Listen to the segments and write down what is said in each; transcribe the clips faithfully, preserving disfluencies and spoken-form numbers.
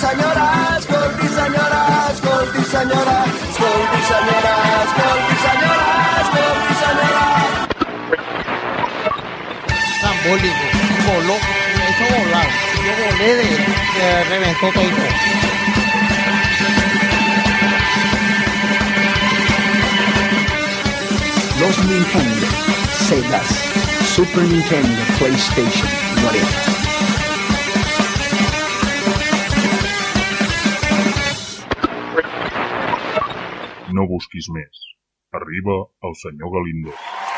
senyora, escolti senyora, escolti senyora, escolti senyora, escolti senyora, escolti senyora. Zambólico, voló, me hizo volar. Yo volé de que reventó todo. Los Nintendo, Segas, Super Nintendo, PlayStation, whatever. No busquis més. Arriba el senyor Galindó.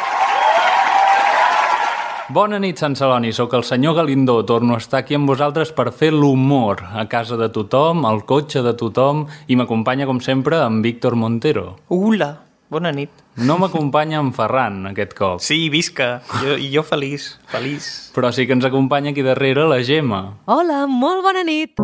Bona nit, Sant Celoni. Soc el senyor Galindó. Torno a estar aquí amb vosaltres per fer l'humor a casa de tothom, al cotxe de tothom, i m'acompanya, com sempre, en Víctor Montero. Hola, bona nit. No m'acompanya en Ferran, aquest cop. Sí, visca. Jo, I jo feliç, feliç. Però sí que ens acompanya aquí darrere la Gemma. Hola, molt bona nit.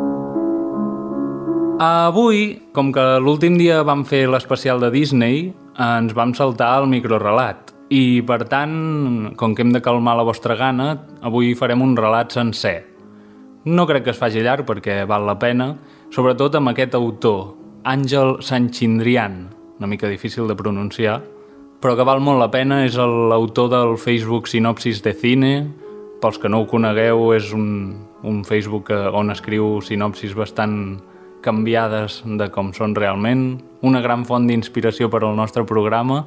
Avui, com que l'últim dia vam fer l'especial de Disney, ens vam saltar el microrelat. I, per tant, com que hem de calmar la vostra gana, avui farem un relat sencer. No crec que es faci llarg perquè val la pena, sobretot amb aquest autor, Àngel Sanchindrian, una mica difícil de pronunciar, però que val molt la pena. És l'autor del Facebook Sinopsis de Cine. Pels que no ho conegueu, és un, un Facebook on escriu sinopsis bastant canviades de com són realment, una gran font d'inspiració per al nostre programa,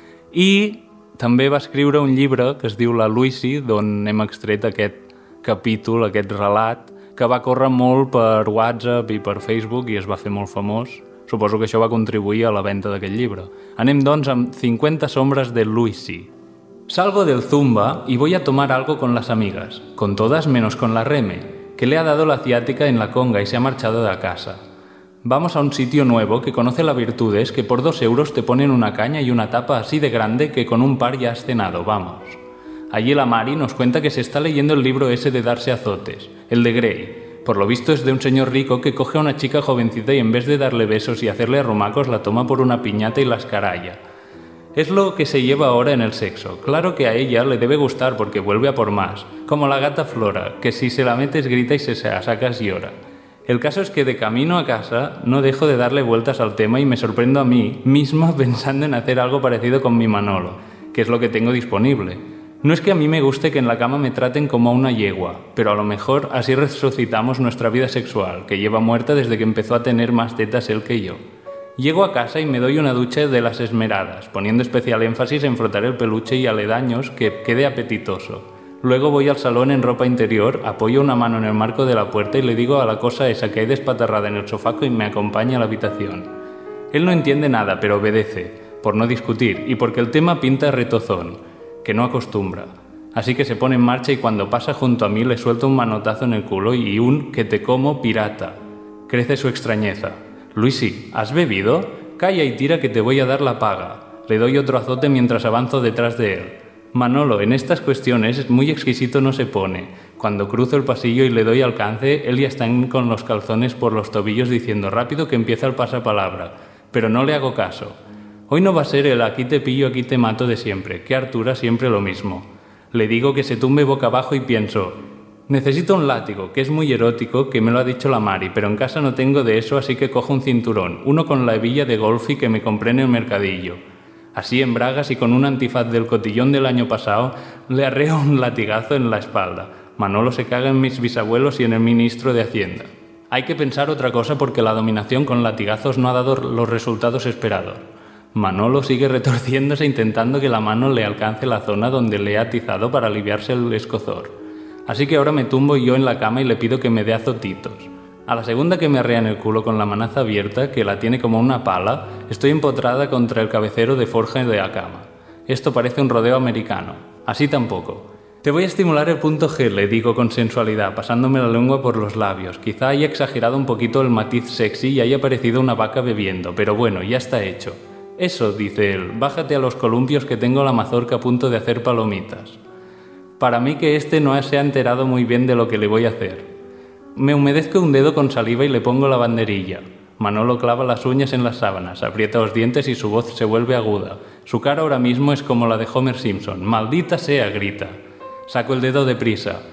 i també va escriure un llibre que es diu La Luisi, d'on hem extret aquest capítol, aquest relat, que va córrer molt per WhatsApp i per Facebook i es va fer molt famós. Suposo que això va contribuir a la venda d'aquest llibre. Anem, doncs, amb cincuenta sombras de Luisi. Salgo del Zumba y voy a tomar algo con las amigas, con todas menos con la Reme, que le ha dado la ciática en la conga y se ha marchado de casa. Vamos a un sitio nuevo que conoce la Virtudes, que por dos euros te ponen una caña y una tapa así de grande que con un par ya has cenado, vamos. Allí la Mari nos cuenta que se está leyendo el libro ese de darse azotes, el de Grey. Por lo visto es de un señor rico que coge a una chica jovencita y en vez de darle besos y hacerle arrumacos la toma por una piñata y la escaralla. Es lo que se lleva ahora en el sexo. Claro que a ella le debe gustar porque vuelve a por más, como la gata Flora, que si se la metes grita y si se la sacas llora. El caso es que de camino a casa no dejo de darle vueltas al tema y me sorprendo a mí misma pensando en hacer algo parecido con mi Manolo, que es lo que tengo disponible. No es que a mí me guste que en la cama me traten como a una yegua, pero a lo mejor así resucitamos nuestra vida sexual, que lleva muerta desde que empezó a tener más tetas él que yo. Llego a casa y me doy una ducha de las esmeradas, poniendo especial énfasis en frotar el peluche y aledaños que quede apetitoso. Luego voy al salón en ropa interior, apoyo una mano en el marco de la puerta y le digo a la cosa esa que hay despatarrada en el sofá y me acompaña a la habitación. Él no entiende nada, pero obedece, por no discutir y porque el tema pinta retozón, que no acostumbra. Así que se pone en marcha y cuando pasa junto a mí le suelto un manotazo en el culo y un que te como pirata. Crece su extrañeza. Luisi, ¿has bebido? Calla y tira que te voy a dar la paga. Le doy otro azote mientras avanzo detrás de él. Manolo, en estas cuestiones muy exquisito no se pone. Cuando cruzo el pasillo y le doy alcance, él ya está con los calzones por los tobillos diciendo rápido que empieza el pasapalabra. Pero no le hago caso. Hoy no va a ser el aquí te pillo, aquí te mato de siempre, que Artura siempre lo mismo. Le digo que se tumbe boca abajo y pienso, necesito un látigo, que es muy erótico, que me lo ha dicho la Mari, pero en casa no tengo de eso, así que cojo un cinturón, uno con la hebilla de golfi que me compré en el mercadillo. Así en bragas y con un antifaz del cotillón del año pasado, le arreo un latigazo en la espalda. Manolo se caga en mis bisabuelos y en el ministro de Hacienda. Hay que pensar otra cosa porque la dominación con latigazos no ha dado los resultados esperados. Manolo sigue retorciéndose intentando que la mano le alcance la zona donde le he atizado para aliviarse el escozor. Así que ahora me tumbo yo en la cama y le pido que me dé azotitos. A la segunda que me arrea en el culo con la manaza abierta, que la tiene como una pala, estoy empotrada contra el cabecero de forja de la cama. Esto parece un rodeo americano. Así tampoco. Te voy a estimular el punto G, le digo con sensualidad, pasándome la lengua por los labios. Quizá haya exagerado un poquito el matiz sexy y haya parecido una vaca bebiendo, pero bueno, ya está hecho. Eso, dice él, bájate a los columpios que tengo la mazorca a punto de hacer palomitas. Para mí que este no se ha enterado muy bien de lo que le voy a hacer. Me humedezco un dedo con saliva y le pongo la banderilla. Manolo clava las uñas en las sábanas, aprieta los dientes y su voz se vuelve aguda. Su cara ahora mismo es como la de Homer Simpson. ¡Maldita sea!, grita. Saco el dedo deprisa.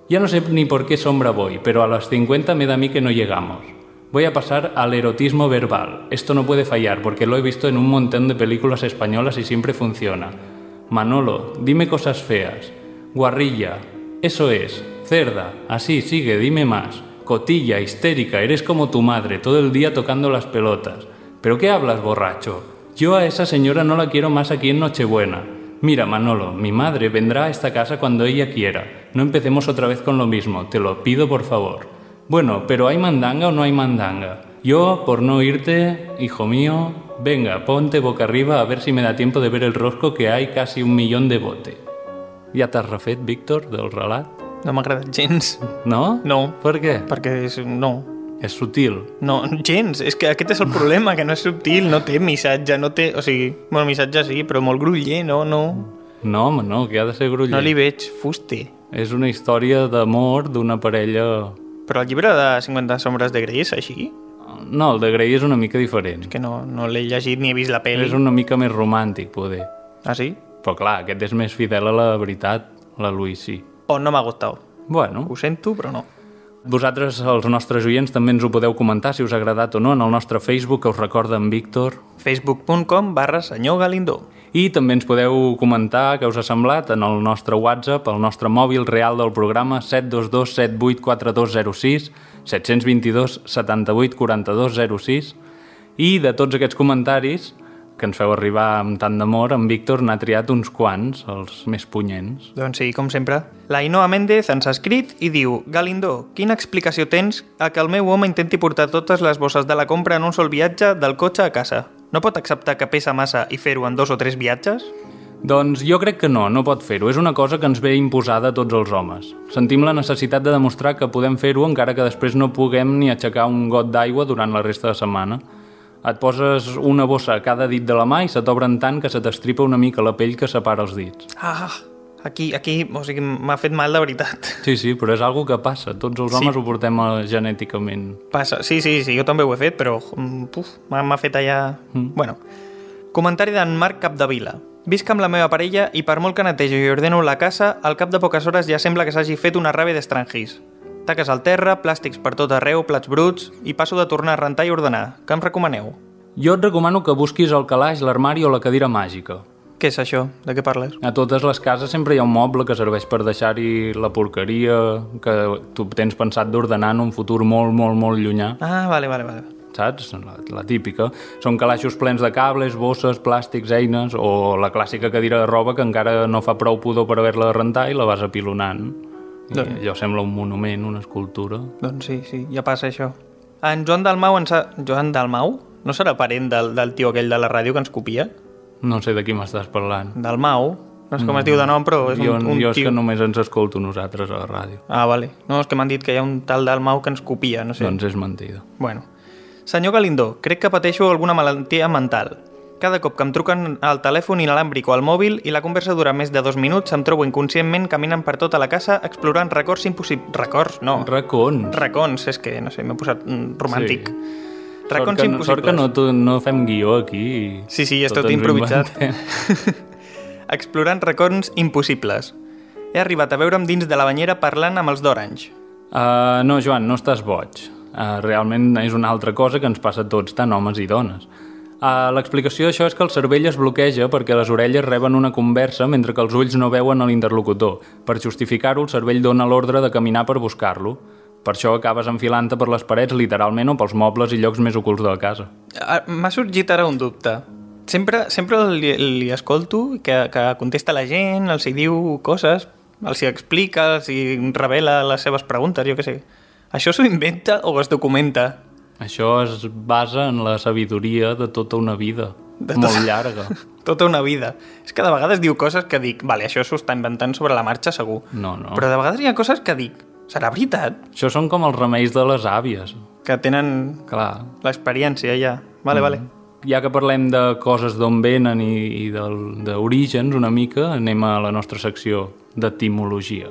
Ya no sé ni por qué sombra voy, pero a los cincuenta me da a mí que no llegamos. Voy a pasar al erotismo verbal. Esto no puede fallar porque lo he visto en un montón de películas españolas y siempre funciona. Manolo, dime cosas feas. Guarrilla, eso es. Cerda, así, sigue, dime más. Cotilla, histérica, eres como tu madre, todo el día tocando las pelotas. ¿Pero qué hablas, borracho? Yo a esa señora no la quiero más aquí en Nochebuena. Mira, Manolo, mi madre vendrá a esta casa cuando ella quiera. No empecemos otra vez con lo mismo, te lo pido por favor. Bueno, pero ¿hay mandanga o no hay mandanga? Yo, por no irte, hijo mío, venga, ponte boca arriba a ver si me da tiempo de ver el rosco que hay casi un millón de bote. Ja t'has refet, Víctor, del relat? No m'ha agradat gens. No? No. Per què? Perquè és... no. És sutil. No, gens. És que aquest és el problema, que no és subtil, no té missatge, no té... O sigui, bueno, missatge sí, però molt gruller, no, no. No, home, no, que ha de ser gruller. No li veig fuster. És una història d'amor d'una parella... Però el llibre de cinquanta sombres de Grey és així? No, el de Grey és una mica diferent. És que no, no l'he llegit ni he vist la pel·li. És una mica més romàntic, poder. Ah, sí? Però clar, aquest és més fidel a la veritat, la Louise sí. O no m'ha gustat. Bueno. Ho sento, però no. Vosaltres, els nostres oients, també ens ho podeu comentar si us ha agradat o no en el nostre Facebook, que us recorda en Víctor. facebook punt com barra senyor Galindó. I també ens podeu comentar què us ha semblat en el nostre WhatsApp, el nostre mòbil real del programa set dos dos set vuit quatre dos zero sis, set dos dos setanta vuit quaranta dos zero sis. I de tots aquests comentaris que ens feu arribar amb tant d'amor, en Víctor n'ha triat uns quants, els més punyents. Doncs sí, com sempre. La Ainhoa Méndez ens ha escrit i diu: Galindó, quina explicació tens a que el meu home intenti portar totes les bosses de la compra en un sol viatge del cotxe a casa? No pot acceptar que pesa massa i fer-ho en dos o tres viatges? Doncs jo crec que no, no pot fer-ho. És una cosa que ens ve imposada a tots els homes. Sentim la necessitat de demostrar que podem fer-ho encara que després no puguem ni aixecar un got d'aigua durant la resta de setmana. Et poses una bossa a cada dit de la mà i se t'obren tant que se t'estripa una mica la pell que separa els dits. Ah, aquí, aquí, o sigui, m'ha fet mal de veritat. Sí, sí, però és algo que passa. Tots els homes Sí. ho portem eh, genèticament. Passa, sí, sí, sí, jo també ho he fet, però mm, puf, m'ha m'ha fet allà... Mm. Bueno, comentari d'en Marc Capdevila. Visc amb la meva parella i per molt que netejo i ordeno la casa, al cap de poques hores ja sembla que s'hagi fet una rave d'estrangis. Taques al terra, plàstics per tot arreu, plats bruts, i passo de tornar a rentar i ordenar. Què em recomaneu? Jo et recomano que busquis el calaix, l'armari o la cadira màgica. Què és això? De què parles? A totes les cases sempre hi ha un moble que serveix per deixar-hi la porqueria que tu tens pensat d'ordenar en un futur molt, molt, molt llunyà. Ah, vale, vale, vale. Saps? La, la típica. Són calaixos plens de cables, bosses, plàstics, eines, o la clàssica cadira de roba que encara no fa prou pudor per haver-la de rentar i la vas apilonant. I Doncs- allò sembla un monument, una escultura. Doncs sí, sí, ja passa això. En Joan Dalmau ens ha... Joan Dalmau? No serà parent del, del tio aquell de la ràdio que ens copia? No sé de qui m'estàs parlant. Dalmau? No sé com es diu de nom, però és un, jo, un jo és tio... que només ens escolto nosaltres a la ràdio. Ah, vale. No, és que m'han dit que hi ha un tal Dalmau que ens copia, no sé. Doncs és mentida. Bueno. Senyor Galindó, crec que pateixo alguna malaltia mental. Cada cop que em truquen al telèfon inalàmbric o al mòbil i la conversa dura més de dos minuts, em trobo inconscientment caminant per tota la casa explorant records impossibles... Records? No. Racons. Racons, és que, no sé, m'he posat mm, romàntic. Sí. Racons sort que, impossibles. Sort que no, tu, no fem guió aquí. I Sí, sí, és tot, ens ho improvisat. inventem. Explorant records impossibles. He arribat a veure'm dins de la banyera parlant amb els d'Orange. Uh, no, Joan, no estàs boig. Uh, realment és una altra cosa que ens passa a tots, tant homes i dones. Uh, L'explicació d'això és que el cervell es bloqueja perquè les orelles reben una conversa mentre que els ulls no veuen a l'interlocutor. Per justificar-ho, el cervell dona l'ordre de caminar per buscar-lo. Per això acabes enfilant-te per les parets, literalment, o pels mobles i llocs més ocults de la casa. Ah, m'ha sorgit ara un dubte. Sempre, sempre li, li escolto que, que contesta la gent, els hi diu coses, els hi explica, els hi revela les seves preguntes, jo què sé. Això s'ho inventa o es documenta? Això es basa en la sabidoria de tota una vida, De molt tot- llarga. Tota una vida. És que de vegades diu coses que dic, vale, això s'ho està inventant sobre la marxa segur. No, no. Però de vegades hi ha coses que dic, serà veritat? Això són com els remeis de les àvies. Que tenen Clar. l'experiència ja. Vale, mm. vale. Ja que parlem de coses d'on venen i, i del- d'orígens una mica, anem a la nostra secció d'etimologia.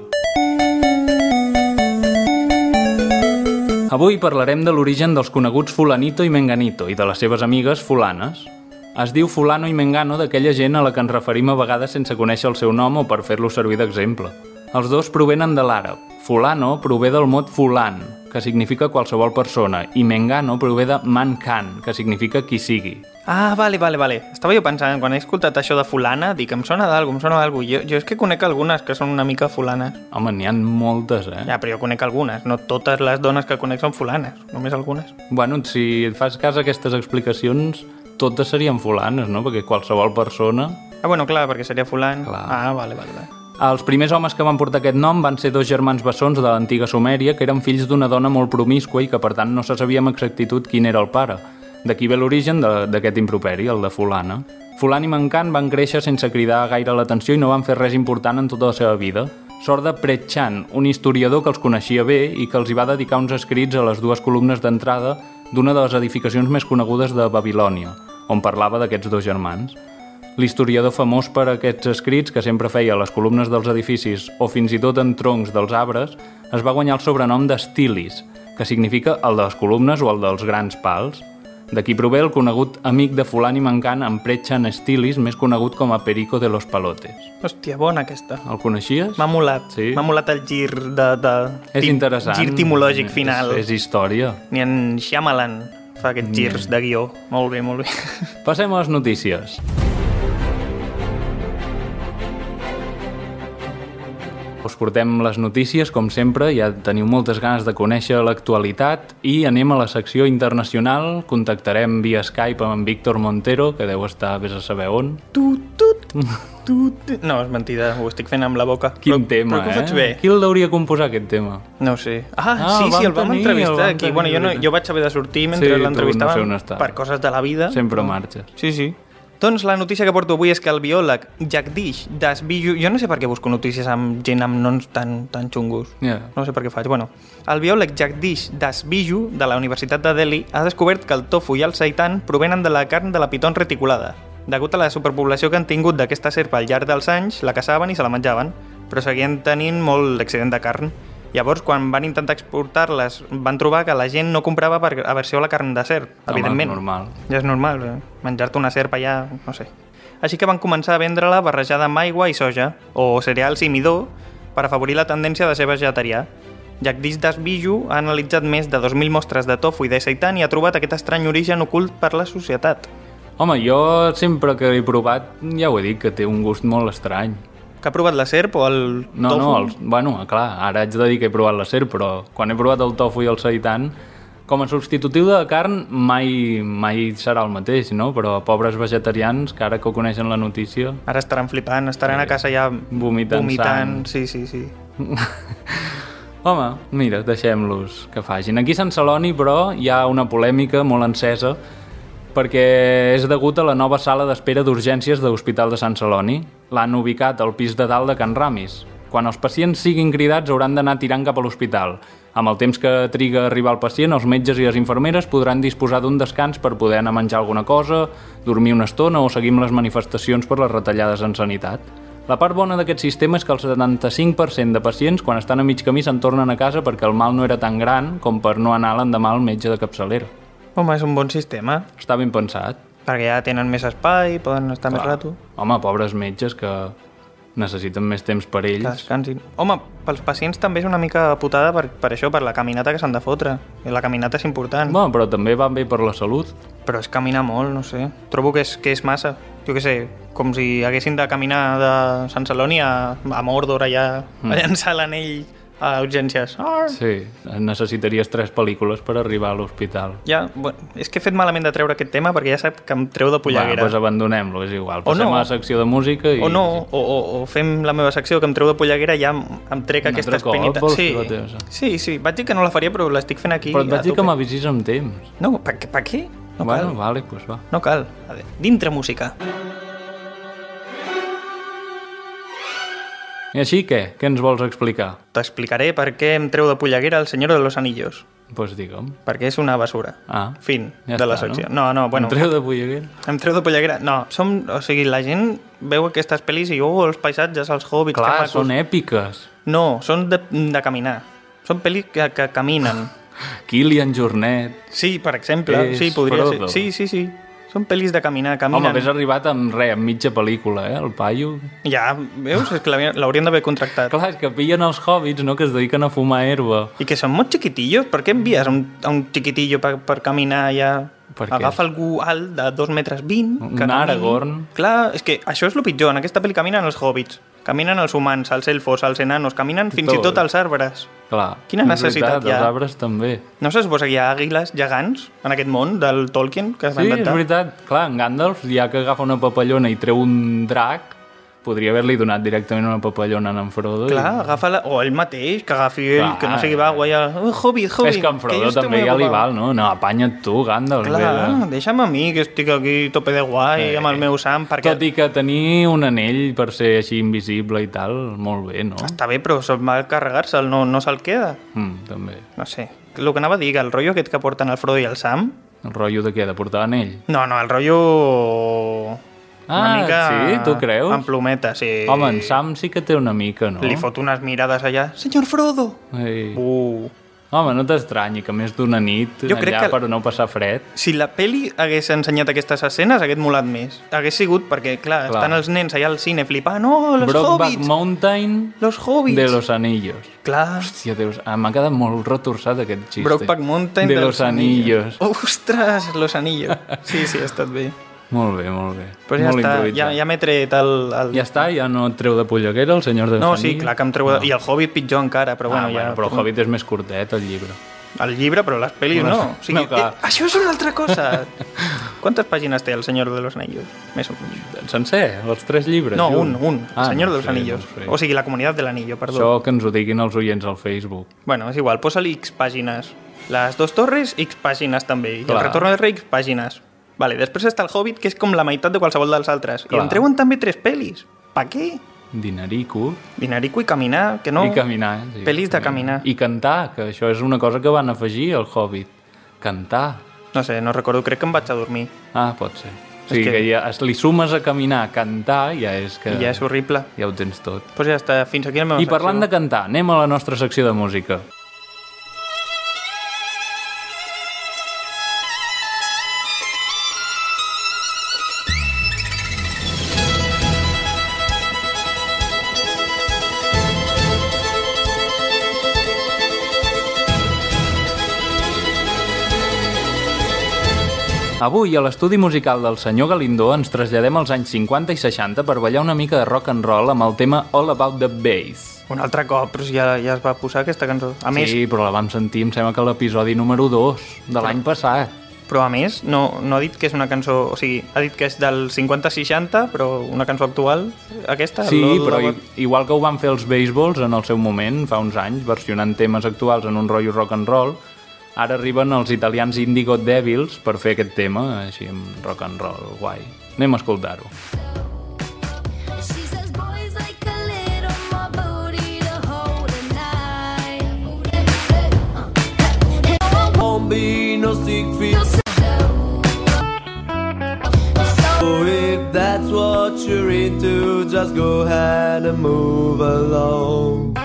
Avui parlarem de l'origen dels coneguts fulanito i menganito i de les seves amigues fulanes. Es diu fulano i mengano d'aquella gent a la que ens referim a vegades sense conèixer el seu nom o per fer-lo servir d'exemple. Els dos provenen de l'àrab. Fulano prové del mot fulan, que significa qualsevol persona, i mengano prové de man can, que significa qui sigui. Ah, vale, vale, vale. Estava jo pensant, quan he escoltat això de fulana, dic, em sona d'algú, em sona d'algú. Jo, jo és que conec algunes que són una mica fulanes. Home, n'hi ha moltes, eh? Ja, però jo conec algunes. No totes les dones que conec són fulanes, només algunes. Bueno, si et fas cas a aquestes explicacions, totes serien fulanes, no? Perquè qualsevol persona... Ah, bueno, clar, perquè seria fulan. Clar. Ah, vale, vale, vale. Els primers homes que van portar aquest nom van ser dos germans bessons de l'antiga Sumèria, que eren fills d'una dona molt promíscua i que, per tant, no se sabia amb exactitud quin era el pare. D'aquí ve l'origen d'aquest improperi, el de fulana. Fulan i Mancan van créixer sense cridar gaire l'atenció i no van fer res important en tota la seva vida. Sort de Pret-Chan, un historiador que els coneixia bé i que els hi va dedicar uns escrits a les dues columnes d'entrada d'una de les edificacions més conegudes de Babilònia, on parlava d'aquests dos germans. L'historiador famós per aquests escrits, que sempre feia a les columnes dels edificis o fins i tot en troncs dels arbres, es va guanyar el sobrenom d'Estilis, que significa el de les columnes o el dels grans pals. D'aquí prové el conegut amic de Fulan i Mancan, en Pret-Chan Stilis, més conegut com a Perico de los Palotes. Hòstia, bona aquesta. El coneixies? M'ha molat. Sí. M'ha molat el gir de... de És interessant. Gir timològic final. És, és història. Ni en Shyamalan fa aquests girs de guió. Molt bé, molt bé. Passem a les notícies. Us portem les notícies, com sempre, ja teniu moltes ganes de conèixer l'actualitat i anem a la secció internacional. Contactarem via Skype amb en Víctor Montero, que deu estar vés a saber on. Tut, tut, tut. No, és mentida, ho estic fent amb la boca. Quin però, tema, però que ho faig eh? bé. Qui el hauria composar, aquest tema? No ho sé. Ah, Ah, sí, el sí, el vam vam tenir, entrevistar el vam aquí. tenir, Bueno, jo, no, veritat. jo vaig haver de sortir mentre Sí, tu l'entrevistàvem no sé on està. per coses de la vida. Sempre però- marxes. Sí, sí. Doncs la notícia que porto avui és que el biòleg Jagdish Das Biju... Jo no sé per què busco notícies amb gent amb noms tan, tan xungos. Yeah. No sé per què faig. Bueno, el biòleg Jagdish Das Biju de la Universitat de Delhi ha descobert que el tofu i el seitan provenen de la carn de la piton reticulada. Degut a la superpoblació que han tingut d'aquesta serp al llarg dels anys, la caçaven i se la menjaven, però seguien tenint molt excedent de carn. Llavors, quan van intentar exportar-les, van trobar que la gent no comprava per aversió a la carn de serp, Home, evidentment. normal. Ja és normal, eh? Menjar-te una serp allà, no sé. Així que van començar a vendre-la barrejada amb aigua i soja, o cereals i midó, per afavorir la tendència de ser vegetarià. Jagdish Das Biju ha analitzat més de dos mil mostres de tofu i de seitan i ha trobat aquest estrany origen ocult per la societat. Home, jo sempre que l'he provat, ja ho he dit, que té un gust molt estrany. Que ha provat la serp o el No, tofu? no, els, bueno, clar, ara haig de dir que he provat la serp, però quan he provat el tofu i el seitan, com a substitutiu de carn mai, mai serà el mateix, no? Però pobres vegetarians, que ara que ho coneixen la notícia... Ara estaran flipant, estaran a casa ja Vomitant vomitant. sang. Sí, sí, sí. Home, mira, deixem-los que facin. Aquí a Sant Celoni, però, hi ha una polèmica molt encesa perquè és degut a la nova sala d'espera d'urgències de l'Hospital de Sant Celoni. L'han ubicat al pis de dalt de Can Ramis. Quan els pacients siguin cridats hauran d'anar tirant cap a l'hospital. Amb el temps que triga a arribar el pacient, els metges i les infermeres podran disposar d'un descans per poder anar a menjar alguna cosa, dormir una estona o seguir amb les manifestacions per les retallades en sanitat. La part bona d'aquest sistema és que el setanta-cinc per cent de pacients, quan estan a mig camí, se'n tornen a casa perquè el mal no era tan gran com per no anar l'endemà al metge de capçalera. Home, és un bon sistema, Està ben pensat. perquè ja tenen més espai, poden estar més Clar. rato, Home, pobres metges que necessiten més temps per que ells. descansin. Home, pels pacients també és una mica putada per, per això, per la caminata que s'han de fotre. I la caminata és important. Bueno, però també va bé per la salut. Però és caminar molt, no sé. Trobo que és, que és massa. Jo què sé, com si haguessin de caminar de Sant Celoni a, a Mordor allà, mm. a llançar l'anell a urgències. Ah. Sí, necessitaries tres pel·lícules per arribar a l'hospital. Ja, bueno, és que he fet malament de treure aquest tema perquè ja sap que em treu de polleguera. Bueno, doncs abandonem-lo, és igual. O Passem no. a la secció de música i... O no, o, o, o fem la meva secció que em treu de polleguera i ja em, em trec Un aquesta altre cop espinita. vols Sí, fer la teva? sí, sí, vaig dir que no la faria però l'estic fent aquí. Però et vaig a dir que tope. m'avisis amb temps. No, per, per què? No bueno, cal. vale, doncs va. No cal. A veure, dintre música. I així què? Què ens vols explicar? T'explicaré per què em treu de polleguera el Senyor de los Anillos. Doncs pues digue'm. Perquè és una basura. Ah, Fin ja de la està, secció. No, no, bueno. Em treu de polleguera? Em treu de polleguera. No, som, o sigui, la gent veu aquestes pel·lis i oh, els paisatges, els hobbits, que Clar, macos. són èpiques. No, són de, de caminar. Són pel·lis que, que caminen. Kilian Jornet. Sí, per exemple. És Sí, podria Frodo. ser. Sí, sí, sí. Són pel·lis de caminar, caminen. Home, vés arribat amb res, amb mitja pel·lícula, eh, el paio. Ja, veus? És que l'haurien l'haurien d'haver contractat. Clar, és que pillen els hobbits, no?, que es dediquen a fumar herba. I que són molt chiquitillos. Per què envies un, a un chiquitillo per, per caminar ja? Per què? Agafa algú alt de dos metres vint. Un que camini. Aragorn. Clar, és que això és el pitjor. En aquesta pel·li caminen els hobbits, caminen els humans, els elfos, els enanos, caminen fins Tot. i tot els arbres. Clar, Quina és necessitat veritat, hi ha? Els arbres també. No se suposa que hi ha àguiles gegants en aquest món del Tolkien que es va Sí, és inventar? veritat. Clar, en Gandalf, ja que agafa una papallona i treu un drac, podria haver-li donat directament una papallona a en Frodo. Clar, i... agafa-la, o ell mateix, que agafi ell, Clar. que no sé què va, guanya, oh, Hobbit, Hobbit. És que en Frodo jo estic també molt ja li ocupat. val, no? No, apanya't tu, Gandalf. Clar, Vera. deixa'm a mi, que estic aquí tope de guai, Eh, amb el meu sam, perquè... Tot i que tenir un anell per ser així invisible i tal, molt bé, no? Està bé, però se'l va carregar-se'l, no, no se'l queda. Mm, també. No sé. El que anava a dir, que el rotllo aquest que porten el Frodo i el Sam... El rotllo de què? De portar anell? No, no, el rotllo... Una Ah, mica sí? Tu creus? amb plometa, sí. Home, en Sam sí que té una mica, no? Li fot unes mirades allà. Senyor Frodo! Ei. Uh. Home, no t'estranyi que més d'una nit Jo crec allà que- per no passar fred. Si la peli hagués ensenyat aquestes escenes, hagués molat més. Hagués sigut perquè, clar, Clar. estan els nens allà al cine flipant. Oh, los Brokeback hobbits! Mountain Los hobbits! de los anillos. Clar, Hòstia, Déu, ah, m'ha quedat molt retorçat aquest xiste. Brokeback Mountain de dels los anillos. Ostres, los anillos. Sí, sí, ha estat bé. Molt bé, molt bé. Però ja molt està, ja, improvisat. ja m'he tret el... el... Ja està, ja no et treu de polleguera el senyor dels No, anillos? sí, clar que em treu... No. I el Hobbit pitjor encara, però bueno, ah, ja... bueno, però el Hobbit és més curtet, el llibre. El llibre, però les pel·lis No, no. no, O sigui, no, clar. eh, això és una altra cosa. Quantes pàgines té el Senyor de los Anillos? Més o menys. Sencer, els tres llibres? No, un, junts? un. El Ah, Senyor no de los sé, Anillos. no sé. O sigui, la comunitat de l'Anillo, perdó. Això que ens ho diguin els oients al Facebook. Bueno, és igual, posa-li X pàgines. Les dos torres, X pàgines també. I Clar. el retorno del rei, X pàgines. Vale, després està el Hobbit, que és com la meitat de qualsevol dels altres. Clar. I en treuen també tres pel·lis. Pa què? Dinarico. Dinarico i caminar, que no... I caminar. Sí, Pel·lis de caminar. I cantar, que això és una cosa que van afegir al Hobbit. Cantar. No sé, no recordo, crec que em vaig a dormir. Ah, pot ser. O És sigui, que- que, ja es li sumes a caminar, cantar, ja és que... I ja és horrible. Ja ho tens tot. Doncs pues ja està, fins aquí la meva I parlant de secció. cantar, anem a la nostra secció de música. Avui, a l'estudi musical del senyor Galindó, ens traslladem als anys cinquanta i seixanta per ballar una mica de rock and roll amb el tema All About the Bass. Un altre cop, però si ja, ja es va posar aquesta cançó. A més, Sí, però la vam sentir, em sembla que a l'episodi número dos de l'any passat. però a més, no, no ha dit que és una cançó... O sigui, ha dit que és del cinquanta seixanta, però una cançó actual, aquesta... Sí, All però About- i- igual que ho van fer els Baseballs en el seu moment, fa uns anys, versionant temes actuals en un rotllo rock and roll, ara arriben els italians Indigo Devils per fer aquest tema, així amb rock and roll, guai. Anem a escoltar-ho. She says boys like a little more booty to hold at night. Won't be no secret. So if that's what you're into, just go ahead and move along.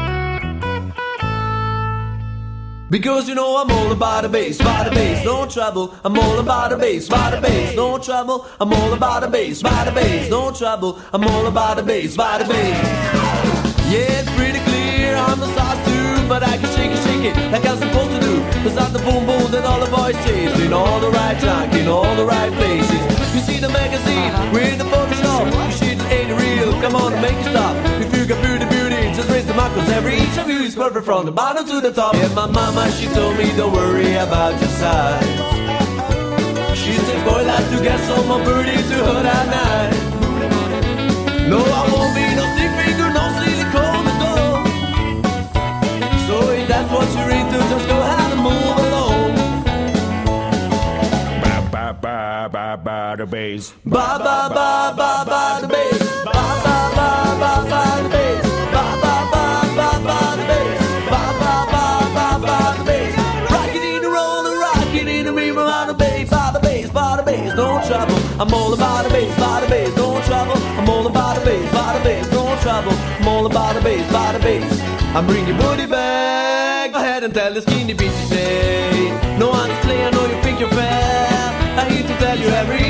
Because you know I'm all about the bass, by the bass, no trouble. I'm all about the bass, by the bass, no trouble. I'm all about the bass, by the bass, no trouble. I'm all about the bass, by the bass. Yeah, it's pretty clear I'm the sauce too, but I can shake it, shake it like I'm supposed to do. Cause I'm the boom boom that all the boys chase, in all the right junk, in all the right places. You see the magazine, we're in the Photoshop. You shit ain't real, come on and make it stop. If you got beauty, beauty, just raise the mark, cause every each of you is perfect from the bottom to the top. And my mama, she told me don't worry about your size. She said, boy, like to get some more booty to her at night. No, I won't be no stick finger, no silicone at all. So if that's what you're into, just go ahead and move along. Ba ba ba ba the bass. Ba ba ba ba ba the bass. Ba ba ba ba ba the bass. Ba ba ba ba ba the bass. Ba ba ba ba ba the bass. Rocking in the roll and rocking in the river on the bass. By the bass, by the bass, no trouble. I'm all about the bass, by the bass, no trouble. I'm all about the bass, by the bass, no trouble. I'm all about the bass, by the bass. I'm bringing booty back. Go ahead and tell the skinny bitches, hey. No one's playing, I know you think you're fair. I hate to tell you every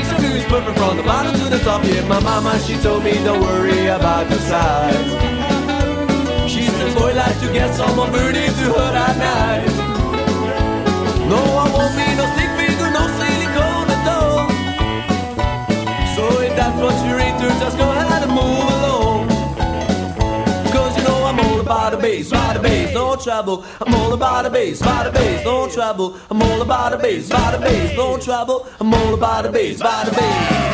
from the bottom to the top. Yeah, my mama, she told me don't worry about the size. She said, boy, like to get some more birdie to her at night. No, I won't be no stick figure, no silicone at all. So if that's what you're into, just go ahead and move along. Cause you know I'm all about the bass, by the bass, no trouble. I'm all about the bass, by the bass, no trouble. I'm all about the bass, by the bass, no trouble. I'm all about the bass, by the bass.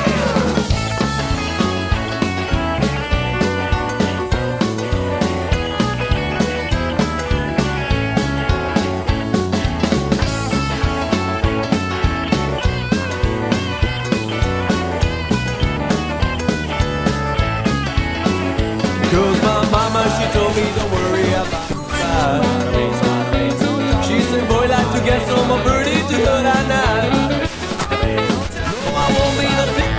Cause my mama, she told me don't worry about that. She said, boy, like to get some more birdie to her at night. No, I won't be no fix.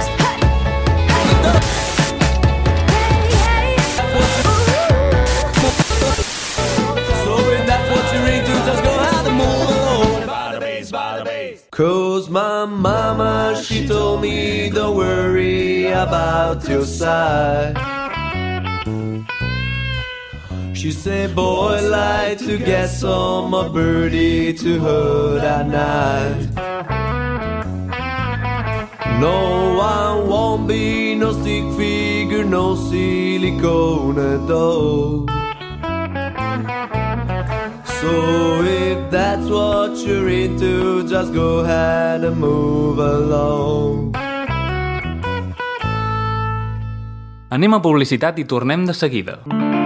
So if that's what you're into, just go ahead and move along. Cause my mama, she told me don't worry about your side. She said, boy, like to get some a birdie to her that night. No, I won't be no stick figure, no silicone at all. So if that's what you're into, just go ahead and move along. Anem a publicitat i tornem de seguida.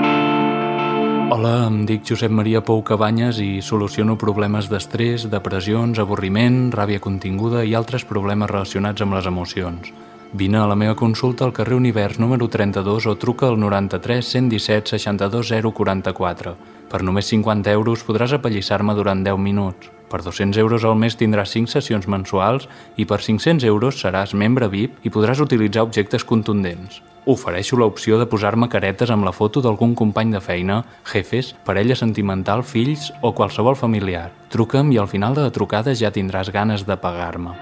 Hola, em dic Josep Maria Pou Cabanyes i soluciono problemes d'estrès, depressions, avorriment, ràbia continguda i altres problemes relacionats amb les emocions. Vine a la meva consulta al carrer Univers número trenta-dos o truca al noranta-tres cent disset seixanta-dos zero quaranta-quatre. Per només cinquanta euros podràs apallissar-me durant deu minuts. Per dos-cents euros al mes tindràs cinc sessions mensuals i per cinc-cents euros seràs membre V I P i podràs utilitzar objectes contundents. Ofereixo l'opció de posar-me caretes amb la foto d'algun company de feina, jefes, parella sentimental, fills o qualsevol familiar. Truca'm i al final de la trucada ja tindràs ganes de pagar-me.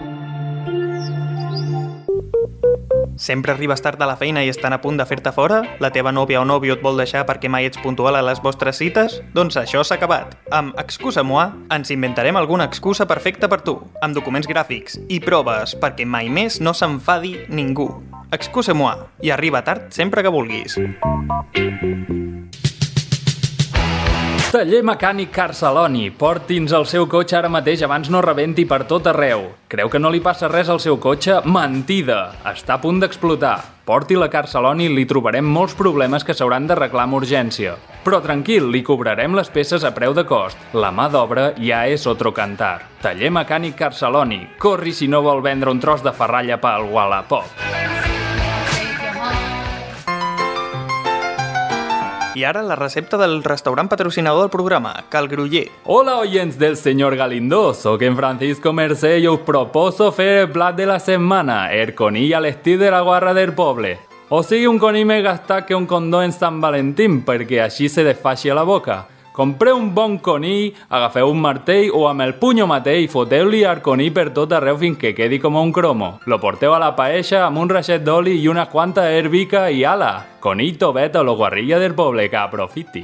Sempre arribes tard a la feina i estan a punt de fer-te fora? La teva nòvia o nòvio et vol deixar perquè mai ets puntual a les vostres cites? Doncs això s'ha acabat. Amb Excusa-moi ens inventarem alguna excusa perfecta per tu, amb documents gràfics i proves perquè mai més no s'enfadi ningú. Excusa-moi i arriba tard sempre que vulguis. Taller mecànic Carceloni. Porti'ns el seu cotxe ara mateix abans no rebenti per tot arreu. Creu que no li passa res al seu cotxe? Mentida! Està a punt d'explotar. Porti-la a Carceloni i li trobarem molts problemes que s'hauran d'arreglar amb urgència. Però tranquil, li cobrarem les peces a preu de cost. La mà d'obra ja és otro cantar. Taller mecànic Carceloni. Corri si no vol vendre un tros de ferralla pel Wallapop. I ara la recepta del restaurant patrocinador del programa, Cal Gruller. Hola, oyents del senyor Galindó. Soc en Francisco Mercè i us proposo fer el plat de la setmana, el conill a l'estil de la guarra del poble. O sigui, un conill més gastat que un condó en Sant Valentín, perquè així se desfaixi a la boca. Compreu un bon conill, agafeu un martell o amb el punyo mateix foteu-li el conill per tot arreu fins que quedi com un cromo. Lo porteu a la paella amb un reixet d'oli i una quanta herbica i ala! Conill tobet a lo guarrilla del poble, que aprofiti!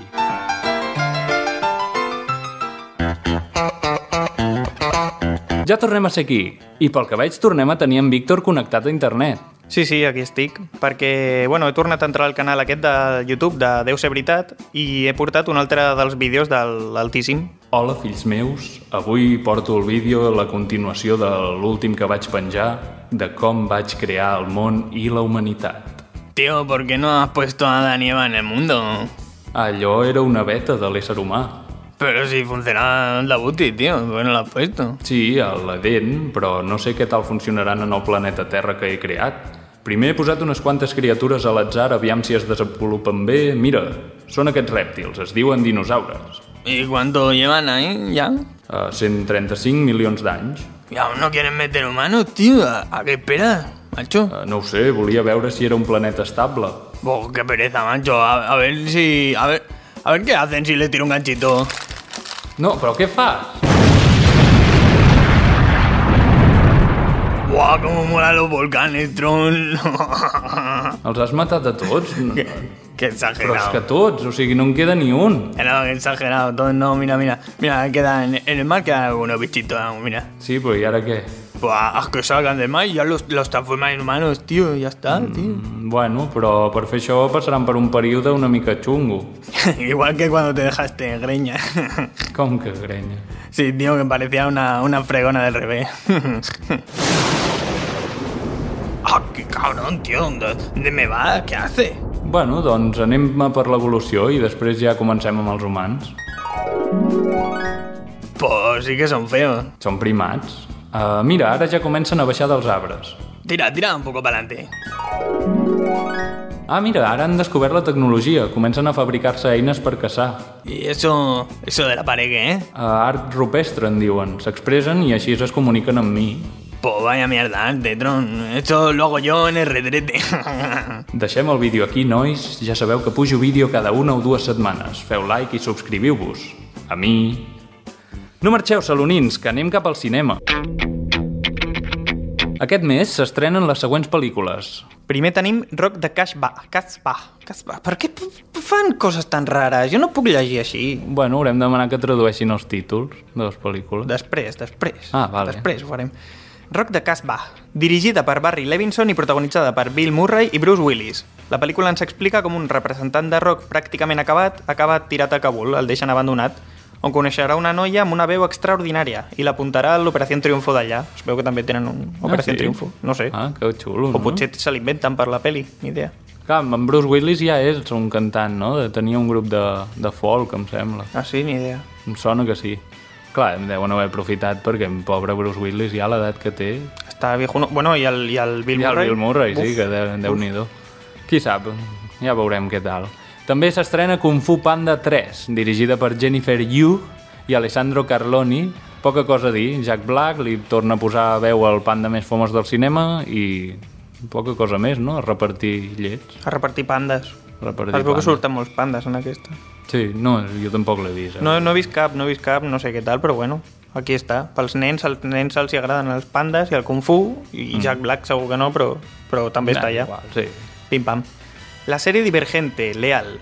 Ja tornem a ser aquí, i pel que veig tornem a tenir en Víctor connectat a internet. Sí, sí, aquí estic, perquè bueno, he tornat a entrar al canal aquest de YouTube de Deu ser veritat i he portat un altre dels vídeos de l'Altíssim. Hola, fills meus. Avui porto el vídeo, la continuació de l'últim que vaig penjar, de com vaig crear el món i la humanitat. Tío, ¿por qué no has puesto a Adán y Eva en el mundo? Allò era una beta de l'ésser humà. Pero si funciona la Buti, tío, ¿por qué no la has puesto? Sí, a l'Eden, però no sé què tal funcionaran en el planeta Terra que he creat. Primer he posat unes quantes criatures a l'atzar, aviam si es desenvolupen bé. Mira, són aquests rèptils, es diuen dinosaures. ¿Y cuánto llevan ahí, ya? Uh, cent trenta-cinc milions d'anys. ¿Y aún no quieren meter humanos, tío? ¿A, a qué esperas, macho? Uh, no ho sé, volia veure si era un planeta estable. Oh, qué pereza, macho. A, a ver si... A ver, a ver qué hacen si le tiro un ganchito. No, però què fas? Buah, Buah, com molan los volcanes, Tron. Els has matat a tots? Qué, qué exagerado. Però és que tots, o sigui, no en queda ni un. No, qué exagerado. Todo, no, mira, mira. Mira, quedan, en el mar quedan algunos bichitos, mira. Sí, però i ara què? Buah, es que salgan del mar y ya los, los transforman en humanos, tío. Ya está, tío. Mm, bueno, però per fer això passaran per un període una mica xungo. Igual que cuando te dejaste en greña. Com que grenya? Sí, tío, que parecía una, una fregona del revés. ¡Ah, qué cabrón, tío! ¿Dónde, ¿Dónde me va? ¿Qué hace? Bueno, doncs anem per l'evolució i després ja comencem amb els humans. Pues sí que son feos. Són primats. Uh, mira, ara ja comencen a baixar dels arbres. Tira, tira un poco para adelante. Ah, mira, ara han descobert la tecnologia. Comencen a fabricar-se eines per caçar. ¿Y eso, eso de la pared qué, eh? Uh, art rupestre, en diuen. S'expressen i així es comuniquen amb mi. Pues vaya mierda, arte, Tron. Esto lo hago yo en el retrete. Deixem el vídeo aquí, nois. Ja sabeu que pujo vídeo cada una o dues setmanes. Feu like i subscriviu-vos. A mi... No marxeu, salonins, que anem cap al cinema. Aquest mes s'estrenen les següents pel·lícules. Primer tenim Rock de Casbah. Casbah. Casbah. Per què p- p- fan coses tan rares? Jo no puc llegir així. Bueno, haurem de demanar que tradueixin els títols de les pel·lícules. Després, després. Ah, vale. Després ho farem. Rock de Casbah, dirigida per Barry Levinson i protagonitzada per Bill Murray i Bruce Willis. La pel·lícula ens explica com un representant de rock pràcticament acabat acaba tirat a Kabul, el deixen abandonat, on coneixerà una noia amb una veu extraordinària i l'apuntarà a l'Operació Triunfo d'allà. Es veu que també tenen un Operació Ah, sí? Triunfo, no sé. Ah, que xulo, O no? potser se l'inventen per la peli, ni idea. Clar, amb Bruce Willis ja és un cantant, no? De- Tenia un grup de, de folk, em sembla. Ah, sí? Ni idea. Em sona que sí. Clar, em deuen haver aprofitat perquè el pobre Bruce Willis ja l'edat que té... Està viejuno. Bueno, i el, i el Bill I el Murray? Bill Murray, sí, Uf. que de- Déu-n'hi-do. Qui sap, ja veurem què tal. També s'estrena Kung Fu Panda tres, dirigida per Jennifer Yu i Alessandro Carloni. Poca cosa a dir, Jack Black li torna a posar veu al panda més famós del cinema i poca cosa més, no? A repartir llets. A repartir pandes. Repartir Es veu que pandes. surten molts pandes en aquesta. Sí, no, jo tampoc l'he vist. Eh? No, no he vist cap, no he vist cap, no sé què tal, però bueno, aquí està. Pels nens, als nens els hi agraden els pandes i el Kung Fu, i Jack Black segur que no, però, però també Nah, està allà. igual, sí. Pim-pam. La sèrie Divergente, Leal.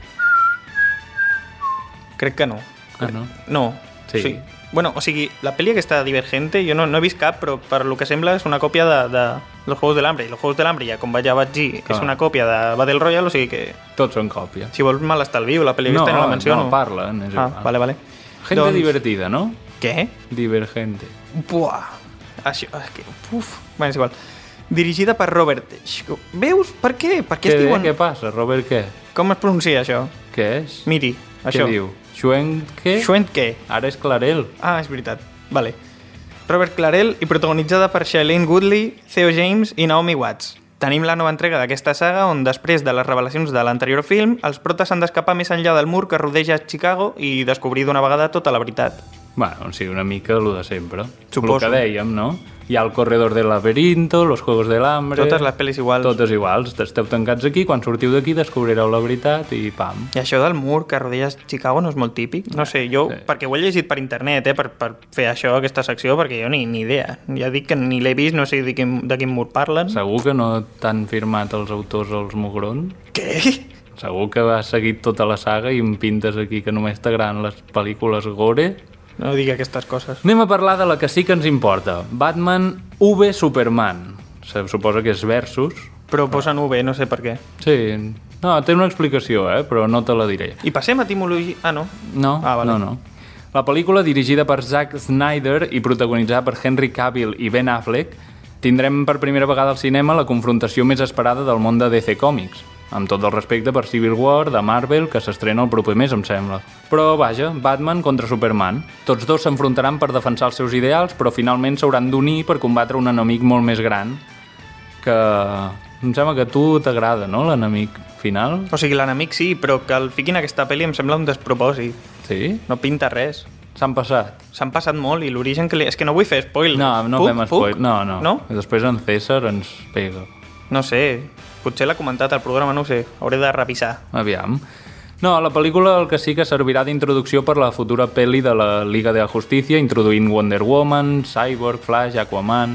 Crec que no. Ah, no? No, Sí. sí. Bueno, o sigui, la pel·li aquesta Divergente, jo no, no he vist cap, però per lo que sembla és una còpia de, de Los Juegos del Hambre. I Los Juegos del Hambre, ja com ja vaig dir, Clar. és una còpia de Battle Royale, o sigui que Tots són còpies. si vols me l'estalvio, la pel·li aquesta no, la menciono. no parlen, és Ah, igual. vale, vale. Gente Doncs- divertida, no? Què? Divergente. Buah. Això, és que... Uf. Bueno, és igual. Dirigida per Robert Schw- Veus? Per què? Per què Què, es diuen... què passa, Robert, què? Com es pronuncia això? Què és? Miri, això. Què diu? Schwenke? Schwentke. Ara és Clarel. Ah, és veritat. Vale. Robert Clarel i protagonitzada per Shailene Woodley, Theo James i Naomi Watts. Tenim la nova entrega d'aquesta saga on després de les revelacions de l'anterior film els protes han d'escapar més enllà del mur que rodeja Chicago i descobrir d'una vegada tota la veritat. Bueno, sí, una mica el de sempre. Suposo. El que dèiem, no? Hi ha el Corredor del Laberinto, Los Juegos del Hambre... Totes les pel·lis iguals. Totes iguals. Esteu tancats aquí, quan sortiu d'aquí descobrireu la veritat i pam. I això del mur que rodeja Chicago no és molt típic? No sé, jo, Sí. perquè ho he llegit per internet, eh, per, per fer això, aquesta secció, perquè jo ni, ni idea. Ja dic que ni l'he vist, no sé de quin, de quin mur parlen. Segur que no t'han firmat els autors els mugrons? Què? Segur que has seguit tota la saga i em pintes aquí que només t'agraden les pel·lícules gore? No digui aquestes coses. Anem a parlar de la que sí que ens importa. Batman V Superman. Se suposa que és versus. Però posen U B, no sé per què. Sí. No, té una explicació, eh? Però no te la diré. I passem a etimologia... Ah, no? No, Ah, vale. no, no. La pel·lícula, dirigida per Zack Snyder i protagonitzada per Henry Cavill i Ben Affleck, tindrem per primera vegada al cinema la confrontació més esperada del món de D C Comics. Amb tot el respecte per Civil War, de Marvel, que s'estrena el proper mes, em sembla. Però, vaja, Batman contra Superman. Tots dos s'enfrontaran per defensar els seus ideals, però finalment s'hauran d'unir per combatre un enemic molt més gran, que... Em sembla que a tu t'agrada, no?, l'enemic final. O sigui, l'enemic sí, però que el fiquin a aquesta pel·li em sembla un despropòsit. Sí? No pinta res. S'han passat. S'han passat molt i l'origen que li... És que no vull fer spoilers. No, no Puc? fem Puc? spoil. No, no, No? Després en César ens pega. No sé. Potser l'ha comentat al programa, no ho sé. Hauré de revisar. Aviam. No, la pel·lícula el que sí que servirà d'introducció per la futura pel·li de la Liga de la Justícia, introduint Wonder Woman, Cyborg, Flash, Aquaman...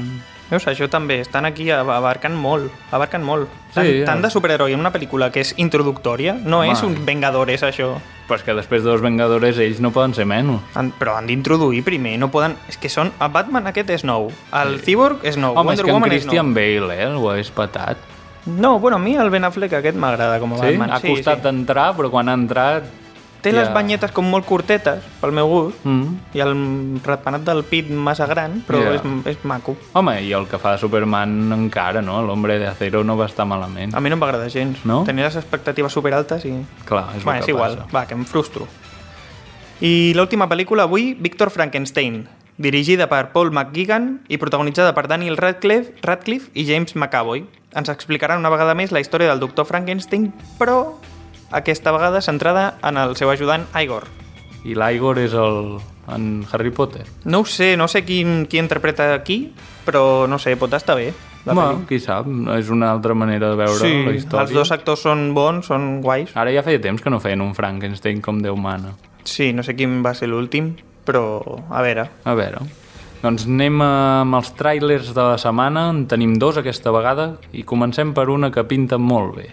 Veus, això també, estan aquí abarcant molt, abarcant molt. Tant, Sí, tant ja. de superheroi en una pel·lícula que és introductòria, no Home. és un Vengadores, això. Però és que després dels Vengadores ells no poden ser menys. Han, però han d'introduir primer, no poden... És que són... El Batman aquest és nou, el Cyborg és nou, Home, és Wonder que en Woman és nou. Christian Bale, eh, ho hagués patat. No, bueno, a mi el Ben Affleck aquest m'agrada com a Sí? Batman. Ha costat d'entrar, però quan ha entrat... Té ja- les banyetes com molt curtetes, pel meu gust, Mm. i el ratpenat del pit massa gran, però Ja. és, és maco. Home, i el que fa de Superman encara, no? L'Hombre de Acero no va estar malament. A mi no em va agradar gens. No? Tenia les expectatives superaltes i... Clar, és bueno, el és que igual, passa. va, que em frustro. I l'última pel·lícula avui, Víctor Frankenstein, dirigida per Paul McGuigan i protagonitzada per Daniel Radcliffe, Radcliffe i James McAvoy. Ens explicaran una vegada més la història del doctor Frankenstein, però aquesta vegada centrada en el seu ajudant Igor. I l'Igor és el... en Harry Potter. No ho sé, no sé qui, qui interpreta aquí, però no sé, pot estar bé. la Home, pel·li. qui sap, és una altra manera de veure Sí, la història. els dos actors són bons, són guais. Ara ja feia temps que no feien un Frankenstein com Déu mana. Sí, no sé quin va ser l'últim, però a veure. A veure, doncs anem amb els tràilers de la setmana. En tenim dos aquesta vegada i comencem per una que pinta molt bé.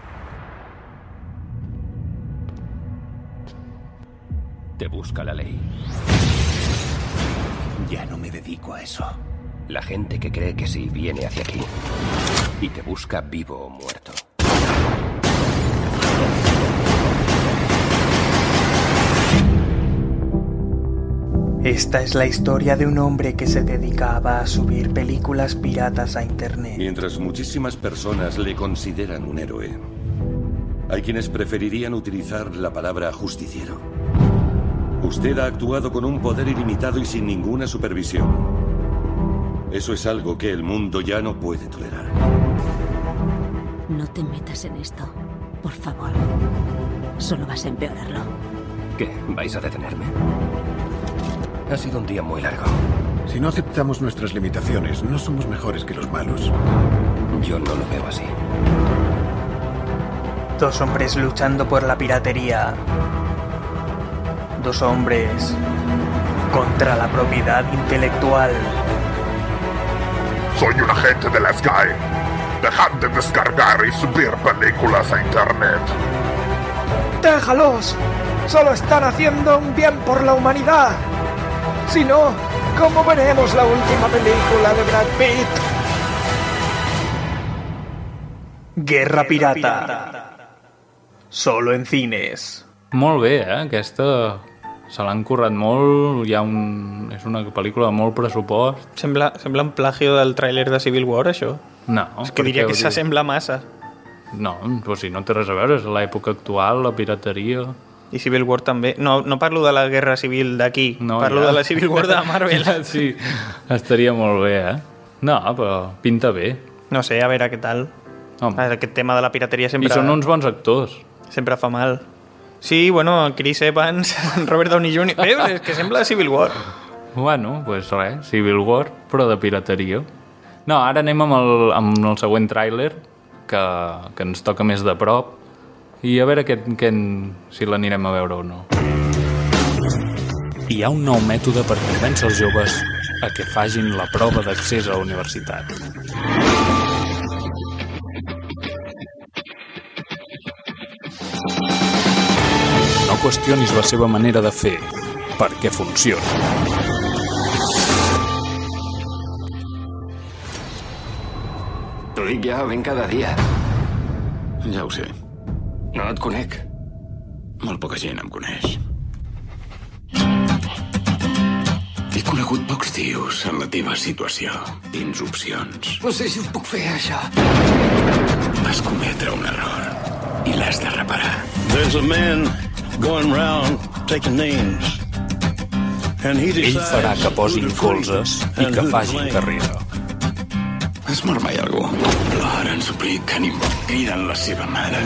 Te busca la ley. Ya no me dedico a eso. La gente que cree que sí viene hacia aquí y te busca vivo o muerto. Esta es la historia de un hombre que se dedicaba a subir películas piratas a internet. Mientras muchísimas personas le consideran un héroe, hay quienes preferirían utilizar la palabra justiciero. Usted ha actuado con un poder ilimitado y sin ninguna supervisión. Eso es algo que el mundo ya no puede tolerar. No te metas en esto, por favor. Solo vas a empeorarlo. ¿Qué? ¿Vais a detenerme? Ha sido un día muy largo. Si no aceptamos nuestras limitaciones, no somos mejores que los malos. Yo no lo veo así. Dos hombres luchando por la piratería. Dos hombres contra la propiedad intelectual. Soy un agente de la Sky. Dejad de descargar y subir películas a internet. ¡Déjalos! Solo están haciendo un bien por la humanidad. Si no, ¿cómo veremos la última película de Brad Pitt? Guerra Pirata. Solo en cines. Molt bé, eh? Aquesta se l'han currat molt. Hi ha un... És una pel·lícula de molt pressupost. Sembla, sembla un plagio del tràiler de Civil War, això. No. És que diria que s'assembla massa. No, però si no té res a veure, és l'època actual, la pirateria... I Civil War també. No, no parlo de la guerra civil d'aquí, no, parlo ja. de la Civil War de Marvel. Sí, estaria molt bé, eh? No, però pinta bé. No sé, a veure què tal. Home. Aquest tema de la pirateria sempre... I són uns bons actors. Sempre fa mal. Sí, bueno, Chris Evans, Robert Downey júnior Veus? És que sembla Civil War. Bueno, doncs pues res, Civil War, però de pirateria. No, ara anem amb el, amb el següent tràiler, que, que ens toca més de prop, i a veure que, que, si l'anirem a veure o no. Hi ha un nou mètode per convèncer els joves a que facin la prova d'accés a la universitat. No qüestionis la seva manera de fer, perquè funciona. T'ho dic ja, ven cada dia. Ja ho sé. No et conec. Molt poca gent em coneix. He conegut pocs tios en la teva situació. Tens opcions. No sé si ho puc fer, això. Vas cometre un error i l'has de reparar. There's a man going round taking names. And he Ell farà que posin colzes i que facin carrera. Has mort mai algú? Però ara ens supliquen i criden la seva mare.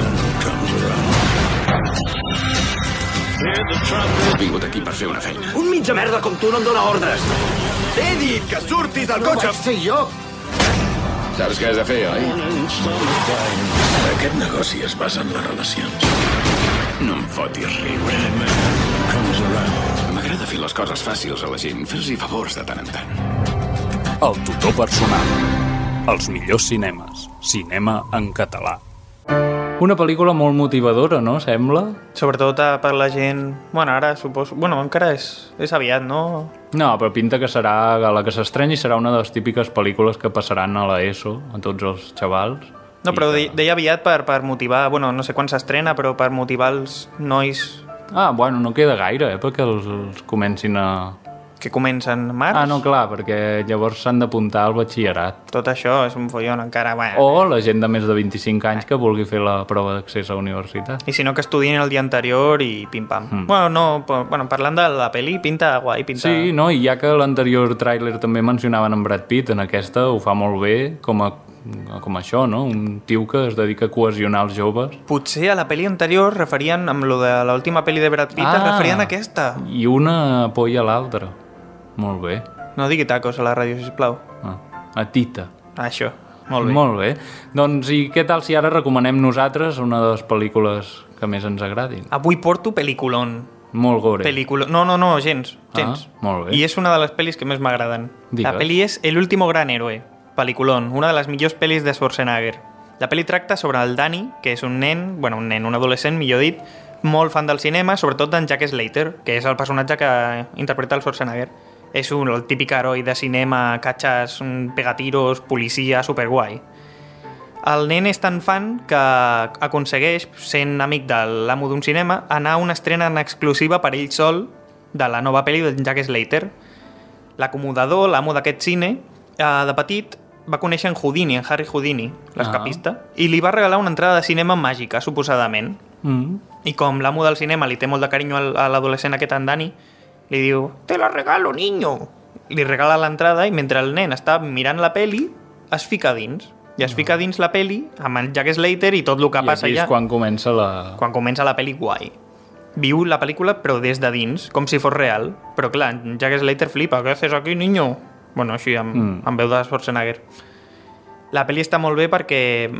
He vingut aquí per fer una feina. Un mitja merda com tu no em dóna ordres. T'he dit que surtis del cotxe. No vaig ser jo. Saps què has de fer, oi? Aquest negoci es basa en les relacions. No em fotis riure. M'agrada fer les coses fàcils a la gent, fer-los favors de tant en tant. El tutor personal. Els millors cinemes. Cinema en català. Una pel·lícula molt motivadora, no? Sembla? Sobretot per la gent... Bueno, ara suposo... Bueno, encara és, és aviat, no? No, però pinta que serà... La que s'estreni serà una de les típiques pel·lícules que passaran a l'ESO, a tots els xavals. No, però que... deia aviat per, per motivar... Bueno, no sé quan s'estrena, però per motivar els nois... Ah, bueno, no queda gaire, eh? Perquè els, els comencin a... Que comencen març? Ah, no, clar, perquè llavors s'han d'apuntar al batxillerat. Tot això és un follon encara... Bueno. O la gent de més de vint-i-cinc anys que vulgui fer la prova d'accés a la universitat. I si no, que estudien el dia anterior i pim-pam. Mm. Bueno, no, però, bueno, parlant de la pel·li, pinta guai, pinta... Sí, no, i ja que l'anterior tràiler també mencionaven en Brad Pitt, en aquesta ho fa molt bé com a com això, no? Un tio que es dedica a cohesionar els joves. Potser a la pel·li anterior referien, amb lo de l'última pel·li de Brad Pitt, ah, es referien a aquesta. I una apoya l'altra. Molt bé. No digui tacos a la ràdio, sisplau. Ah, a Tita. Ah, això. Molt bé. Molt bé. Doncs i què tal si ara recomanem nosaltres una de les pel·lícules que més ens agradin? Avui porto pel·lículon. Molt gore. Pel·lícula... No, no, no, gens. gens. Ah, molt bé. I és una de les pel·lis que més m'agraden. Digues. La pel·li és El último gran héroe. Pel·lículon. Una de les millors pel·lis de Schwarzenegger. La pel·li tracta sobre el Danny, que és un nen, bueno, un nen, un adolescent, millor dit, molt fan del cinema, sobretot d'en Jack Slater, que és el personatge que interpreta el Schwarzenegger. És un, el típic heroi de cinema, catxes, pegatiros, policia, superguai. El nen és tan fan que aconsegueix, sent amic de l'amo d'un cinema, anar a una estrena en exclusiva per ell sol de la nova pel·li de Jack Slater. L'acomodador, l'amo d'aquest cine, de petit va conèixer en Houdini, en Harry Houdini, l'escapista, ah. i li va regalar una entrada de cinema màgica, suposadament. Mm. I com l'amo del cinema li té molt de carinyo a l'adolescent aquest en Danny, li diu, te la regalo, niño. Li regala l'entrada i mentre el nen està mirant la peli, es fica dins. I es fica dins la peli amb el Jack Slater i tot el que I passa allà. I aquí és quan comença la... Quan comença la peli guai. Viu la pel·lícula però des de dins, com si fos real. Però clar, Jack Slater flipa, què haces aquí, niño? Bueno, així, amb, mm. amb veu de Schwarzenegger. La pel·li està molt bé perquè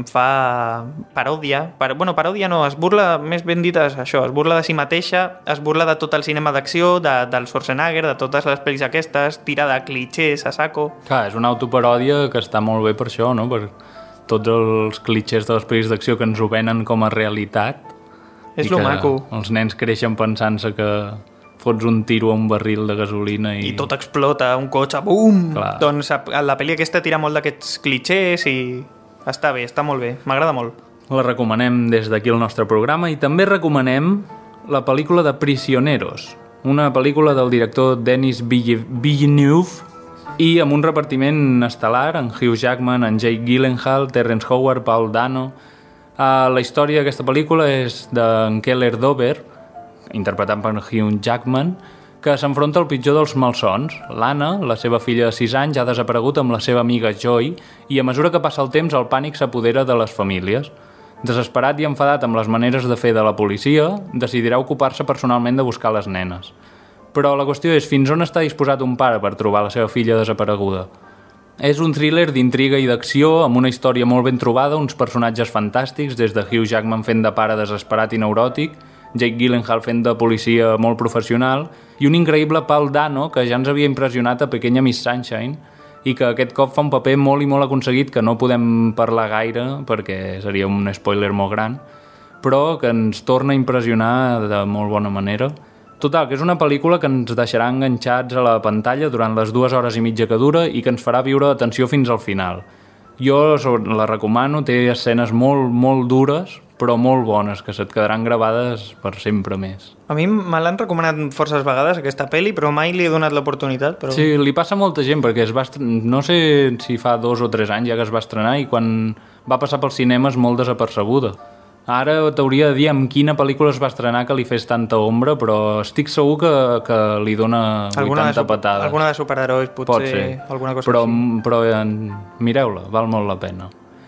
fa paròdia, par... bueno, paròdia no, es burla, més ben dit és això, es burla de si mateixa, es burla de tot el cinema d'acció, de, del Schwarzenegger, de totes les pel·lis aquestes, tira de clichés a saco. Clar, és una autoparòdia que està molt bé per això, no? Per tots els clichés de les pel·lis d'acció que ens ho venen com a realitat. És lo maco. Els nens creixen pensant-se que fots un tiro a un barril de gasolina i... I tot explota, un cotxe, bum! Clar. Doncs la pel·li aquesta tira molt d'aquests clichés i està bé, està molt bé, m'agrada molt. La recomanem des d'aquí al nostre programa i també recomanem la pel·lícula de Prisioneros, una pel·lícula del director Denis Villeneuve i amb un repartiment estel·lar, en Hugh Jackman, en Jake Gyllenhaal, Terrence Howard, Paul Dano. Uh, la història d'aquesta pel·lícula és d'en Keller Dover, interpretant per Hugh Jackman, que s'enfronta al pitjor dels malsons. L'Anna, la seva filla de sis anys, ha desaparegut amb la seva amiga Joy i a mesura que passa el temps el pànic s'apodera de les famílies. Desesperat i enfadat amb les maneres de fer de la policia, decidirà ocupar-se personalment de buscar les nenes. Però la qüestió és fins on està disposat un pare per trobar la seva filla desapareguda. És un thriller d'intriga i d'acció amb una història molt ben trobada, uns personatges fantàstics, des de Hugh Jackman fent de pare desesperat i neuròtic, Jake Gyllenhaal fent de policia molt professional i un increïble Paul Dano que ja ens havia impressionat a Pequeña Miss Sunshine i que aquest cop fa un paper molt i molt aconseguit que no podem parlar gaire perquè seria un spoiler molt gran, però que ens torna a impressionar de molt bona manera. Total, que és una pel·lícula que ens deixarà enganxats a la pantalla durant les dues hores i mitja que dura i que ens farà viure l'atenció fins al final. Jo la recomano, té escenes molt, molt dures, però molt bones, que se't quedaran gravades per sempre més. A mi me l'han recomanat forces vegades, aquesta pel·li, però mai li he donat l'oportunitat. Però... Sí, li passa a molta gent, perquè es va estrenar, no sé si fa dos o tres anys ja que es va estrenar, i quan va passar pels cinemes molt desapercebuda. Ara t'hauria de dir amb quina pel·lícula es va estrenar que li fes tanta ombra, però estic segur que, que li dona alguna vuitanta de, patades. Alguna de superherois, potser. Pot ser. Alguna cosa però, així. Però eh, mireu-la, val molt la pena.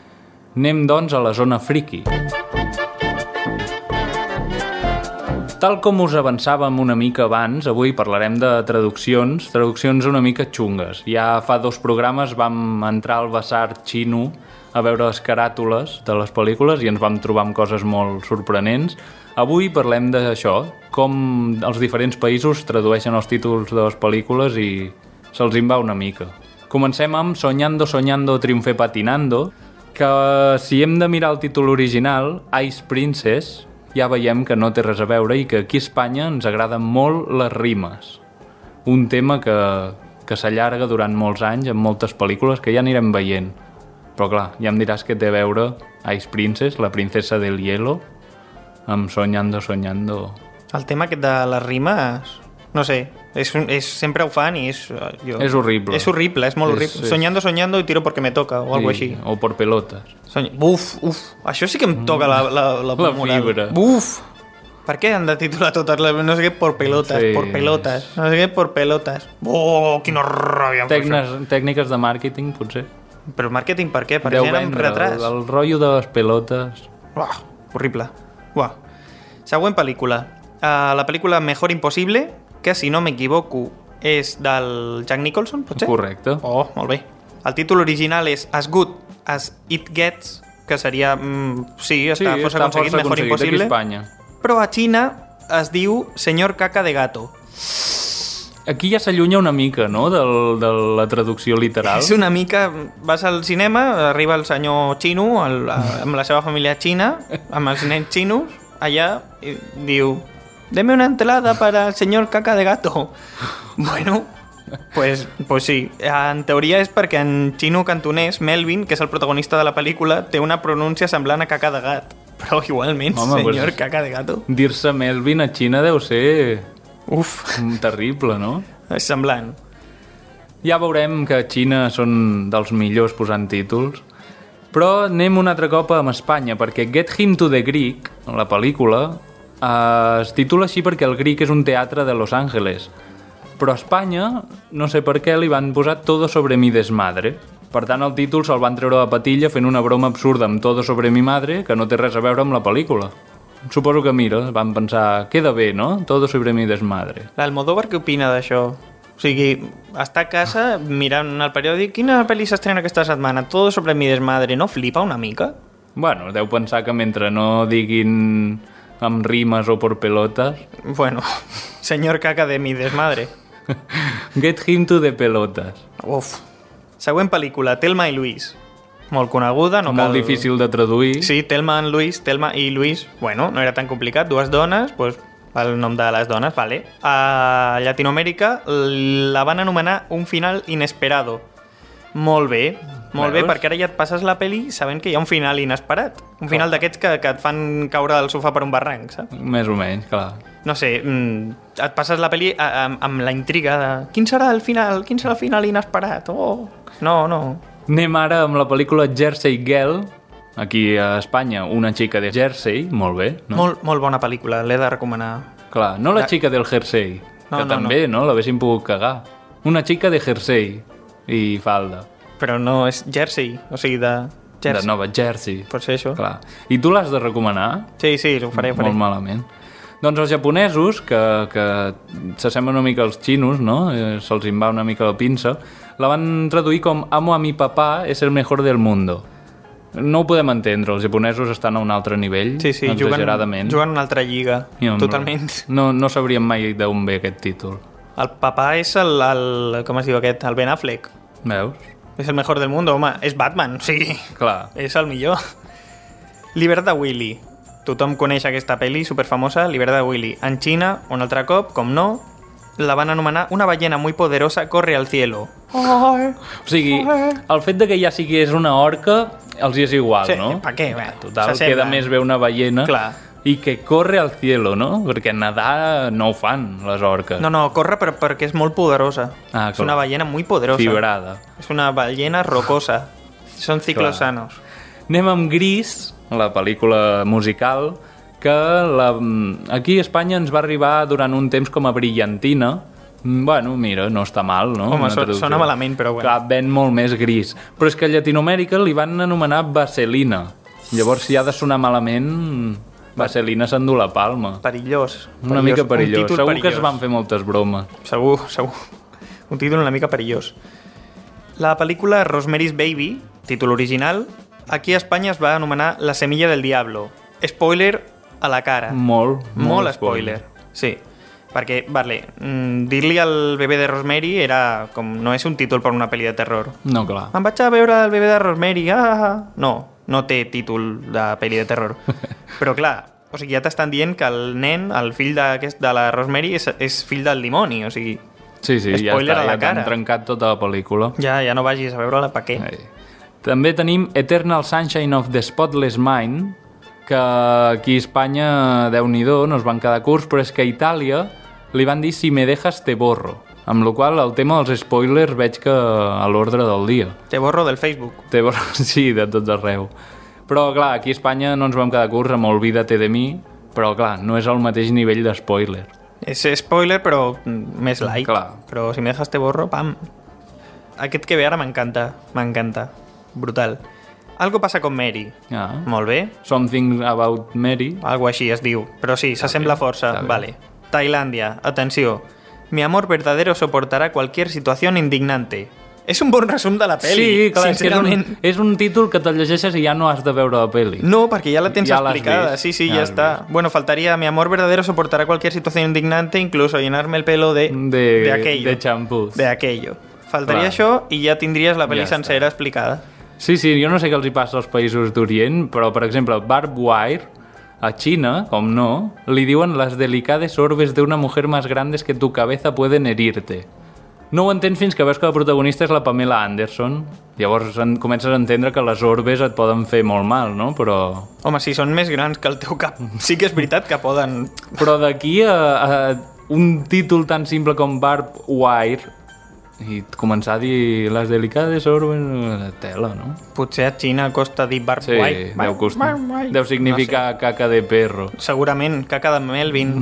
Anem, doncs, a la zona friki. Tal com us avançàvem una mica abans, avui parlarem de traduccions, traduccions una mica xungues. Ja fa dos programes vam entrar al Basar xino a veure les caràtules de les pel·lícules i ens vam trobar amb coses molt sorprenents. Avui parlem d'això, com els diferents països tradueixen els títols de les pel·lícules i se'ls en va una mica. Comencem amb Soñando, Soñando, Triunfé Patinando, que si hem de mirar el títol original, Ice Princess, ja veiem que no té res a veure i que aquí a Espanya ens agraden molt les rimes. Un tema que, que s'allarga durant molts anys en moltes pel·lícules que ja anirem veient. Però clar, ja em diràs que té a veure Ice Princess, la princesa del hielo, amb Soñando, Soñando... El tema aquest de les rimes... No sé, és, és, sempre ho fan i és... Jo, és horrible. És horrible, és molt és, horrible. És... Soñando, soñando y tiro porque me toca, o sí, algo així. O por pelotas. Soñ... Uf, uf, això sí que em toca la, la, la, la fibra. Uf, per què han de titular totes les... No sé què, por pelotas, sí. por pelotas, no sé què, por pelotas. Oh, quina ràbia. Tècniques, tècniques de màrqueting, potser. Però màrqueting per què? Per gent amb retras. El, el rotllo de les pelotes. Uah, horrible. Uah. Següent pel·lícula. Uh, la pel·lícula Mejor Imposible, que, si no m'equivoco, és del Jack Nicholson, potser? Correcte. Oh, molt bé. El títol original és As Good As It Gets, que seria... Mm, sí, està sí, força està aconseguit, força Mejor aconseguit Imposible. Aquí a Espanya. Però a Xina es diu Señor Caca de Gato. Aquí ja s'allunya una mica, no?, Del, de la traducció literal. És una mica... Vas al cinema, arriba el senyor xino, el, amb la seva família xina, amb els nens xinos, allà, i diu... Deme una entrada para el señor Caca de Gato. Bueno, pues, pues sí. En teoria és perquè en xino cantonès, Melvin, que és el protagonista de la pel·lícula, té una pronúncia semblant a Caca de Gat. Però igualment, home, senyor pues, Caca de Gato. Dir-se Melvin a Xina deu ser... Uf. Terrible, no? És semblant. Ja veurem que a Xina són dels millors posant títols. Però anem un altre cop amb Espanya, perquè Get Him to the Greek, la pel·lícula... Uh, es titula així perquè el Greek és un teatre de Los Angeles, però a Espanya no sé per què li van posar Todo sobre mi desmadre. Per tant el títol se'l van treure de patilla fent una broma absurda amb Todo sobre mi madre que no té res a veure amb la pel·lícula. Suposo que mira, van pensar queda bé, no? Todo sobre mi desmadre. L'Almodóvar què opina d'això? O sigui, està a casa mirant el periòdic, quina pel·li s'estrena aquesta setmana? Todo sobre mi desmadre, no flipa una mica? Bueno, deu pensar que mentre no diguin amb rimes o por pelotas... Bueno, señor Caca de mi desmadre. Get him to the pelotas. Uf. Següent pel·lícula, Thelma i Louise. Molt coneguda, no Molt cal... difícil de traduir. Sí, Thelma and Louise, Thelma i Louise. Bueno, no era tan complicat. Dues dones, doncs el nom de les dones, vale. A Llatinoamèrica la van anomenar Un final inesperado. Molt bé, molt Veus? bé, perquè ara ja et passes la peli sabent que hi ha un final inesperat. Un final d'aquests que, que et fan caure del sofà per un barranc, saps? Més o menys, clar. No sé, et passes la peli amb, amb la intriga de quin serà el final, quin serà el final inesperat? Oh, no, no. Anem ara amb la pel·lícula Jersey Girl, aquí a Espanya, una xica de Jersey, molt bé, no? Molt, molt bona pel·lícula, l'he de recomanar. Clar, no la xica del Jersey, no, que no, també, no, no l'haguéssim pogut cagar. Una xica de Jersey i falda. Però no és Jersey, o sigui de... Jersey. De Nova Jersey. Pot ser això. Clar. I tu l'has de recomanar? Sí, sí, ho faré, ho faré. Molt malament. Doncs els japonesos, que, que s'assemblen una mica als xinos, no? Eh, se'ls en va una mica la pinça, la van traduir com Amo a mi papá, es el mejor del mundo. No ho podem entendre, els japonesos estan a un altre nivell, sí, sí, exageradament. Juguen, juguen una altra lliga, no, totalment. No, no sabríem mai d'on ve aquest títol. El papà és el, el... com es diu aquest? El Ben Affleck. Veus? És el mejor del mundo, home. És Batman, sí. Clar. És el millor. Libertad Willy. Tothom coneix aquesta pel·li superfamosa, Libertad Willy. En Xina, un altre cop, com no, la van anomenar Una ballena muy poderosa corre al cielo. Oh. O sigui, el fet de que ja sigués una orca els hi és igual, sí, no? Per què? Bé, total, queda més bé una ballena. Clar. I que corre al cielo, no? Perquè nedar no ho fan, les orques. No, no, corre per, perquè és molt poderosa. Ah, és una ballena muy poderosa. Fibrada. És una ballena rocosa. Són ciclos Clar. sanos. Anem amb Gris, la pel·lícula musical, que la, aquí a Espanya ens va arribar durant un temps com a brillantina. Bueno, mira, no està mal, no? Home, sona malament, però bueno. Clar, ven molt més gris. Però és que a Llatinoamèrica li van anomenar Vaselina. Llavors, si ha de sonar malament... Vaselina s'endú la palma. Perillós. Una perillós. mica perillós. Segur perillós. que es van fer moltes bromes. Segur, segur. Un títol una mica perillós. La pel·lícula Rosemary's Baby, títol original, aquí a Espanya es va anomenar La semilla del diablo. Spoiler a la cara. Molt, molt, molt spoiler. spoiler. Sí. Perquè, vale, mm, dir-li al bebè de Rosemary era com... no és un títol per una pel·li de terror. No, clar. Em vaig a veure el bebè de Rosemary, ah! No, no té títol de pel·li de terror. Però clar, o sigui, ja t'estan dient que el nen, el fill d'aquest de la Rosemary, és, és fill del dimoni, o sigui... Sí, sí, ja spoiler està, a la ja t'han cara. trencat tota la pel·lícula. Ja, ja no vagis a veure-la, per què? Ai. També tenim Eternal Sunshine of the Spotless Mind, que aquí a Espanya, Déu-n'hi-do, no es van quedar curts, però és que a Itàlia li van dir Si me dejas te borro, amb la qual el tema dels spoilers veig que a l'ordre del dia. Te borro del Facebook. Te borro, sí, de tot arreu. Però, clar, aquí a Espanya no ens vam quedar curts amb Olvídate de mi, però, clar, no és el mateix nivell de spoiler. És spoiler, però més light. Clar. Però si me dejas te borro, pam. Aquest que ve ara m'encanta, m'encanta. Brutal. Algo passa con Mary. Ah. Molt bé. Something about Mary. Algo així es diu. Però sí, s'assembla força. Vale. Tailandia, atenció. Mi amor verdadero soportará cualquier situación indignante. És un bon resum de la pel·li. Sí, clar, és, que és, sincerament. un, és un títol que te'l llegeixes i ja no has de veure la pel·li. No, perquè ja la tens Ja l'has explicada. vist, Sí, sí, ja ja, l'has està. Bueno, faltaría mi amor verdadero soportará cualquier situación indignante, incluso llenarme el pelo de, De, de aquello. de xampús. De aquello. Faltaria Clar. això i ja tindries la pel·li Ja sencera explicada. Sí, sí, jo no sé què els hi passa als països d'Orient, però, per exemple, Barb Wire, a Xina, com no, li diuen les delicades orbes de una mujer más grandes que tu cabeza pueden herirte. No ho entens fins que veus que la protagonista és la Pamela Anderson. Llavors en, comences a entendre que les orbes et poden fer molt mal, no? Però... Home, si són més grans que el teu cap, sí que és veritat que poden... Però d'aquí a, a un títol tan simple com Barb Wire i començar a dir les delicades orbes... tela, no? Potser a Xina costa dir Barb Sí, White. deu, costa, deu significar no sé. Caca de perro. Segurament, caca de Melvin.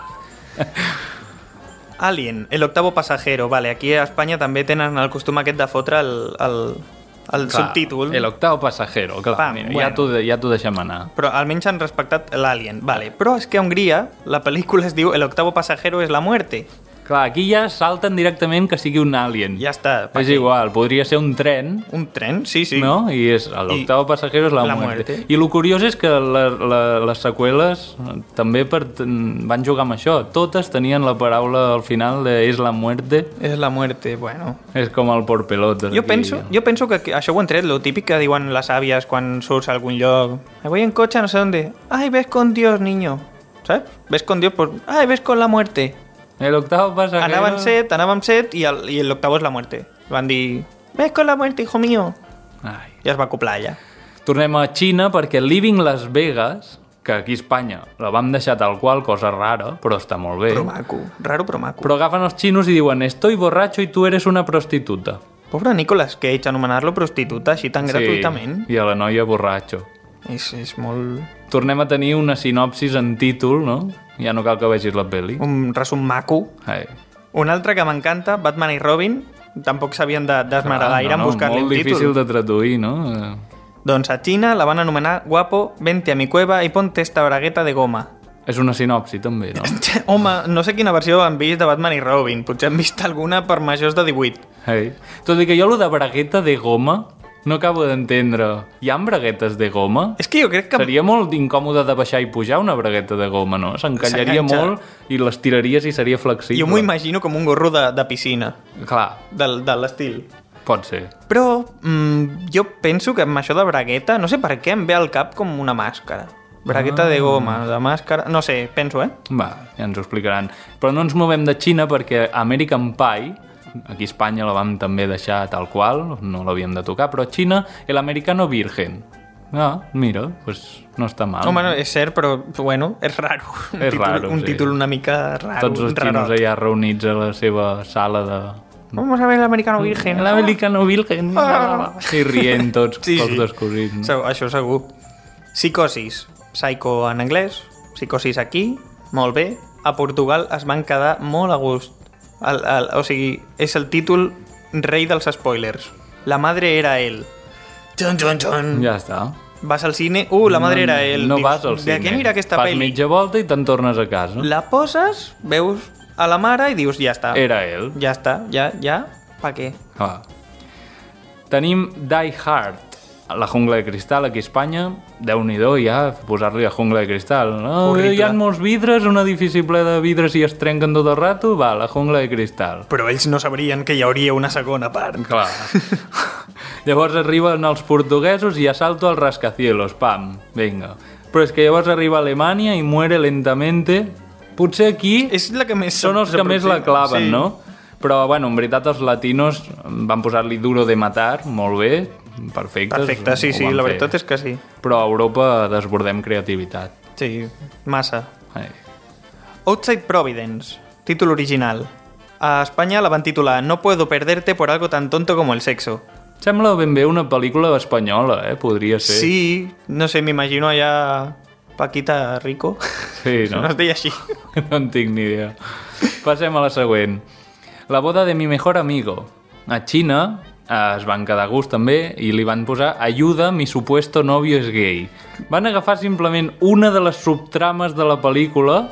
Alien, el octavo pasajero. Vale, aquí a Espanya també tenen el costum aquest de fotre el, el, el Clar, subtítol. El octavo pasajero, clar, Pam, mira, bueno. ja t'ho ja t'ho deixem anar. Però almenys han respectat l'Alien. Vale, però és que a Hongria la pel·lícula es diu El octavo pasajero es la muerte. Clar, aquí ja salten directament que sigui un alien. Ja està. És igual, podria ser un tren. Un tren, sí, sí. No? I és l'octavo pasajero és la, la muerte. muerte. I el curiós és que la, la, les seqüeles també per, van jugar amb això. Totes tenien la paraula al final de és la muerte. És la muerte, bueno. És com el por pelotes. Jo penso, jo penso que això ho han tret, lo típic que diuen les àvies quan surts a algun lloc. Me voy en coche no sé dónde. Ay, ves con Dios, niño. ¿Sabes? Ves con Dios, pues... Ay, ves con la muerte. El octavo pasajero... Anaven set, anàvem set i, el, i l'octavo és la muerte. Van dir, ves con la muerte, hijo mío. Ai. I es va acoplar allà. Tornem a Xina perquè Living Las Vegas, que aquí a Espanya la vam deixar tal qual, cosa rara, però està molt bé. Però maco, raro però maco. Però agafen els xinos i diuen estoy borracho y tú eres una prostituta. Pobre Nicolas Cage, anomenar-lo prostituta així tan Sí, gratuïtament. i a la noia borratxo. És, és molt... Tornem a tenir una sinopsis en títol, no? Ja no cal que vegis la pel·li. Un resum maco. Ai. Un altre que m'encanta, Batman i Robin, tampoc s'havien de desmarar gaire en buscar-li un títol. Molt difícil de traduir, no? Doncs a Xina la van anomenar Guapo, vente a mi cueva y ponte esta bragueta de goma. És una sinopsi, també, no? Home, no sé quina versió han vist de Batman i Robin. Potser han vist alguna per majors de divuit. Hey. Tot i que jo lo de bragueta de goma no acabo d'entendre. Hi ha braguetes de goma? És que jo crec que... Seria molt incòmode de baixar i pujar una bragueta de goma, no? S'encallaria molt i les tiraries i seria flexible. Jo m'ho imagino com un gorro de, de piscina. Clar. De, de l'estil. Pot ser. Però mm, jo penso que amb això de bragueta, no sé per què em ve al cap com una màscara. Bragueta ah. de goma, de màscara... No sé, penso, eh? Va, ja ens ho explicaran. Però no ens movem de Xina perquè American Pie... Aquí a Espanya la vam també deixar tal qual, no l'havíem de tocar, però a Xina, el americano virgen. Ah, mira, pues no està mal. Home, no, és cert, però, bueno, és raro. Un és títol, raro, Un sí. títol una mica raro. Tots els xinos allà reunits a la seva sala de... Vamos a ver l'americano virgen. L'americano virgen. Ah. I rient tots sí, pels sí. descobrits. No? So, això segur. Psicosis. Psycho en anglès. Psicosis aquí. Molt bé. A Portugal es van quedar molt a gust. El, el, o sigui, és el títol rei dels spoilers. La madre era él. Chon, chon, chon. Ja està. Vas al cine, uh, la madre no, era él. No Dius, vas al cine. de què anirà aquesta Fas pel·li? Fas mitja volta i te'n tornes a casa. La poses, veus a la mare i dius, ja està. Era ell. Ja està, ja, ja, pa què? Ah. Tenim Die Hard, La jungla de cristal aquí a Espanya, Déu-n'hi-do ja posar-li la jungla de cristal. No, Horrible. hi ha molts vidres, un edifici ple de vidres i es trenquen tot el rato, va, la jungla de cristal. Però ells no sabrien que hi hauria una segona part. Clar. Llavors arriben els portuguesos i assalto al rascacielos, pam, vinga. Però és que llavors arriba a Alemanya i muere lentamente. Potser aquí és la que més són els que més la claven, sí. no? Però, bueno, en veritat els latinos van posar-li duro de matar, molt bé, perfectes. Perfecte, sí, sí, la veritat és que sí. Però a Europa desbordem creativitat. Sí, massa. Ai. Outside Providence, títol original. A Espanya la van titular No puedo perderte por algo tan tonto como el sexo. Sembla ben bé una pel·lícula espanyola, eh? Podria ser. Sí, no sé, m'imagino allà Paquita Rico. Sí, no? No es deia així. No en tinc ni idea. Passem a la següent. La boda de mi mejor amigo. A Xina eh, es van quedar a gust també i li van posar Ayuda, mi supuesto novio es gay. Van agafar simplement una de les subtrames de la pel·lícula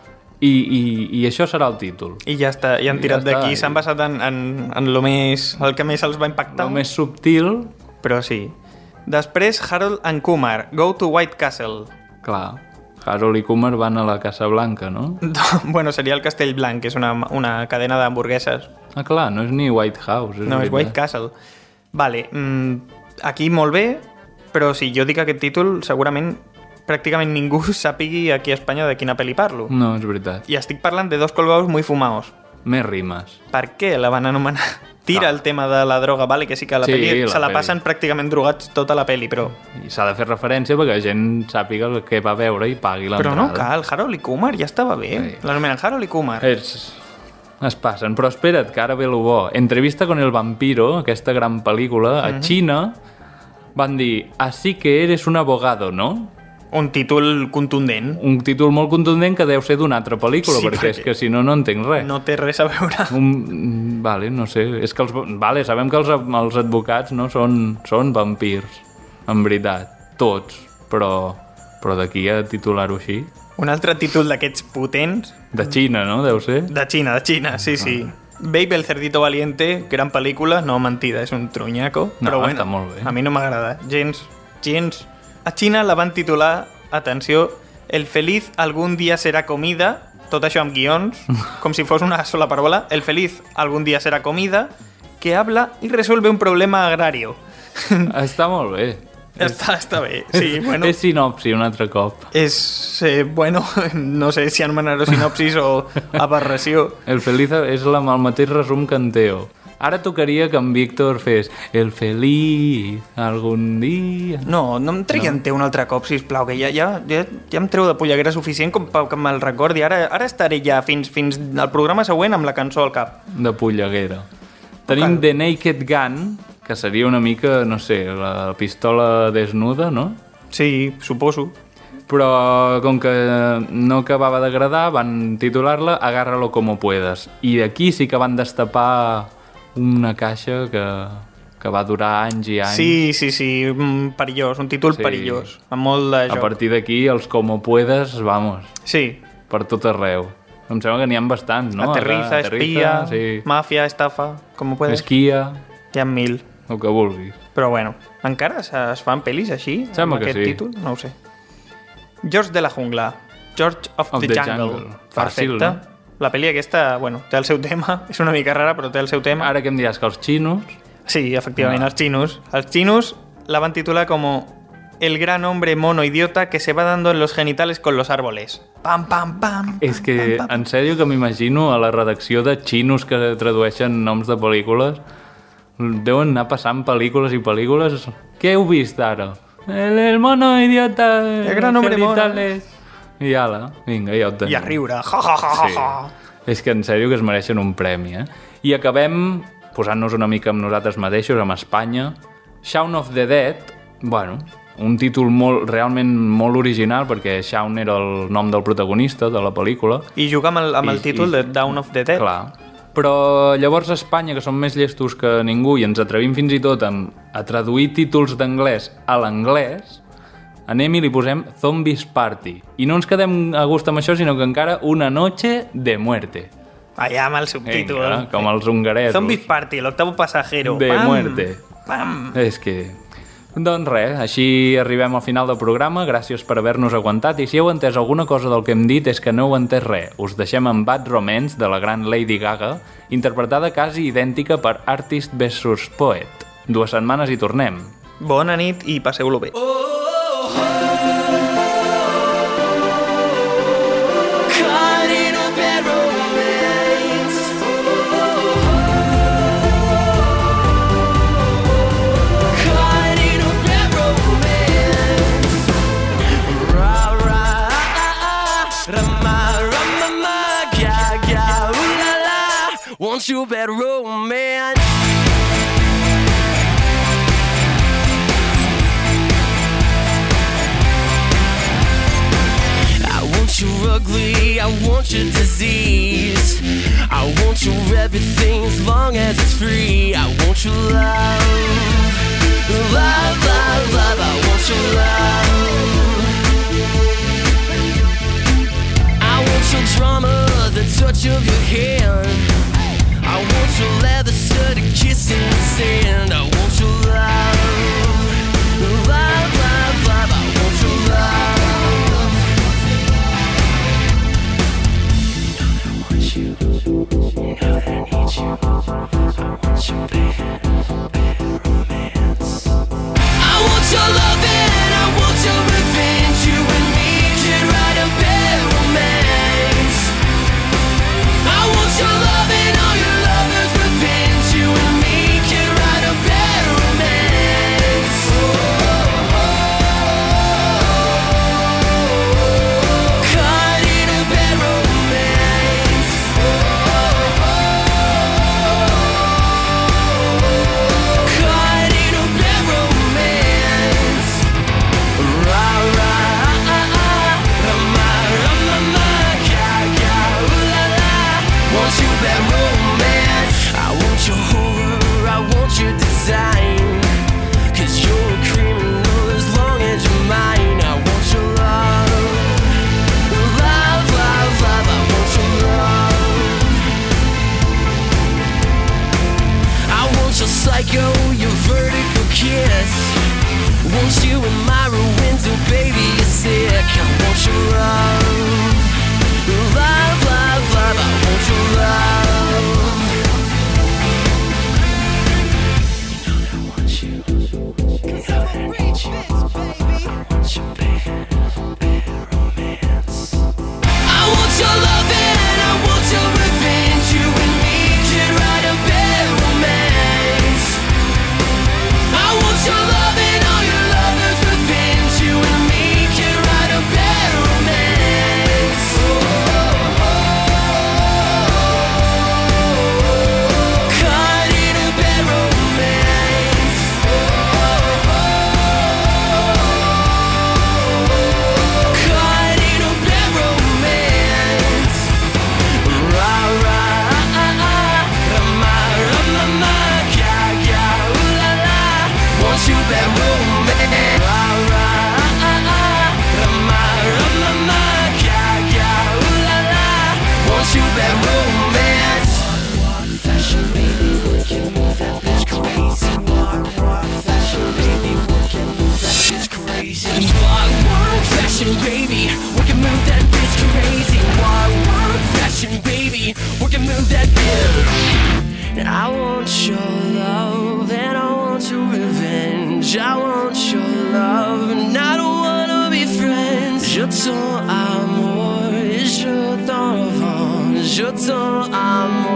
i, i, i això serà el títol. I ja està, i han I tirat ja està. d'aquí, s'han basat en, en, en lo més, el que més els va impactar. El més subtil. Però sí. Després, Harold and Kumar, Go to White Castle. Clar, Harold i Kumar van a la Casa Blanca, no? Bueno, seria el Castell Blanc, que és una, una cadena d'hamburgueses. Ah, clar, no és ni White House. És No, és veritat. White Castle. Vale, mm, aquí molt bé, però si jo dic aquest títol, segurament pràcticament ningú sàpigui aquí a Espanya de quina pel·li parlo. No, és veritat. I estic parlant de dos colgados muy fumaos. Més rimes. Per què la van anomenar? Tira Ah. el tema de la droga, vale, que sí que la Sí, pel·li la se la peli. passen pràcticament drogats tota la pel·li, però... I s'ha de fer referència perquè la gent sàpiga el que va veure i pagui Però l'entrada. no cal, Harold i Kumar ja estava bé. Sí. L'anomenen Harold i Kumar. És... Es passen, però espera't, que ara ve lo bo. Entrevista con el vampiro, aquesta gran pel·lícula, a Mhm. Xina, van dir, así que eres un abogado, no? Un títol contundent. Un títol molt contundent que deu ser d'una altra pel·lícula, Sí, perquè, perquè és que si no, no entenc res. No té res a veure. Un... Vale, no sé. És que els... Vale, sabem que els, els advocats no són, són vampirs, en veritat, tots, però, però d'aquí a titular-ho així... Un altre títol d'aquests potents... De Xina, no? Deu ser? De Xina, de Xina, sí, sí. Babe el cerdito valiente, gran pel·lícula, no mentida, és un trunyaco, No, però bueno, està molt bé. a mi no m'agrada, gens, gens. A Xina la van titular, atenció, El feliz algún día será comida, tot això amb guions, com si fos una sola paraula, El feliz algún día será comida, que habla y resuelve un problema agrario. Està molt bé. Està, està bé, sí, bueno. És sinopsi un altre cop. És, eh, bueno, no sé si anomenar-ho sinopsis o aberració. El feliz és la, el mateix resum que en Teo. Ara tocaria que en Víctor fes el feliz algun dia... No, no em tregui en Teo un altre cop, sisplau, que ja, ja, ja, ja em treu de polleguera suficient com que me'l recordi. Ara, ara estaré ja fins, fins al programa següent amb la cançó al cap. De polleguera. Tenim The Naked Gun, que seria una mica, no sé, la pistola desnuda, no? Sí, suposo. Però com que no acabava d'agradar, van titular-la Agárralo como puedas. I aquí sí que van destapar una caixa que, que va durar anys i anys. Sí, sí, sí, mm, perillós, un títol Sí. perillós, amb molt de A joc. partir d'aquí, els como puedas, vamos, Sí, per tot arreu. Em sembla que n'hi ha bastants, no? aterriza, Aterriza, espia, sí. màfia, estafa, com ho puedes... Esquia, Hi ha mil. el que vulguis. Però bueno, encara es es fan pel·lis així? Sembla amb que aquest sí. títol? No ho sé. George de la Jungla. George of, Of the, the Jungle. Jungle. Fàcil, Perfecte. no? La pel·li aquesta, bueno, té el seu tema. És una mica rara, però té el seu tema. Ara que em diràs que els xinos... Sí, efectivament, Ah. els xinos. Els xinos la van titular como El gran hombre mono idiota que se va dando en los genitales con los árboles. Pam, pam, pam. És que, en sèrio, que m'imagino a la redacció de xinos que tradueixen noms de pel·lícules, deuen anar passant pel·lícules i pel·lícules. Què heu vist ara? El, el mono idiota... El gran hombre mono. genitales. I ala, vinga, ja ho tenim. I a riure. Ja, ja, ja, ja, ja. És que en sèrio que es mereixen un premi, eh? I acabem posant-nos una mica amb nosaltres mateixos, amb Espanya. Shaun of the Dead, bueno, un títol molt, realment molt original, perquè Shaun era el nom del protagonista de la pel·lícula. I juga amb el, amb el I- títol i- de Dawn of the Dead. Clar. Però llavors a Espanya, que som més llestos que ningú i ens atrevim fins i tot a, a traduir títols d'anglès a l'anglès, anem i li posem Zombies Party. I no ens quedem a gust amb això, sinó que encara Una noche de muerte. Allà amb el subtítol. Vinga, com els hongaresos. Zombies Party, el octavo pasajero. De Pam, muerte. Pam. És que... Doncs res, així arribem al final del programa. Gràcies per haver-nos aguantat. I si heu entès alguna cosa del que hem dit és que no heu entès res. Us deixem amb Bad Romance, de la gran Lady Gaga, interpretada quasi idèntica per Artist versus Poet. Dues setmanes i tornem. Bona nit i passeu-lo bé. Want you bad romance? I want you ugly, I want your disease. I want your everything as long as it's free. I want your love, love, love, love. I want your love. I want your drama, the touch of your hand. I want your leather studded kiss in the sand. I want your love, love, love, love. I want your love. You know that I want you. You know that I need you. I want your bad, bad romance. I want your love and I want your revenge. You and me can write a bad romance. I want your love and all your lovers' revenge. You and me can write a bad romance. Caught in a bad romance. Caught in a bad romance. Rah rah ah ah rama rama ma ga ga ooh la la. Want you bad romance. I want your horror, I want your design. Cause you're a criminal as long as you're mine. I want your love, love, love, love. I want your love. I want your psycho, your vertical kiss. Want you in my window, baby, you're sick. I want your love, love, love, love. I want your love. You know that I want you. You know that I need you. I want your bad, bad romance. I want your love and I want your revenge. You and me can write a bad romance. I want your love and all your lovers' revenge. You and me can write a bad romance. Caught in a bad romance. Caught in a bad romance. Rah rah ah ah rama rama ma ga ga ooh la la. Want you bad romance. Rah rah ah ah rama rama ma ga ga ooh la la. Want you bad romance. Walk fashion baby, we can move that bitch crazy. Walk walk fashion baby, we can move that bitch crazy. Walk walk fashion baby, we can move that bitch crazy. Walk walk fashion baby, we can move that bitch. I want your love and I want your revenge. I want your love and I don't wanna be friends. Je ton amour et je t'en vends. Je ton amour.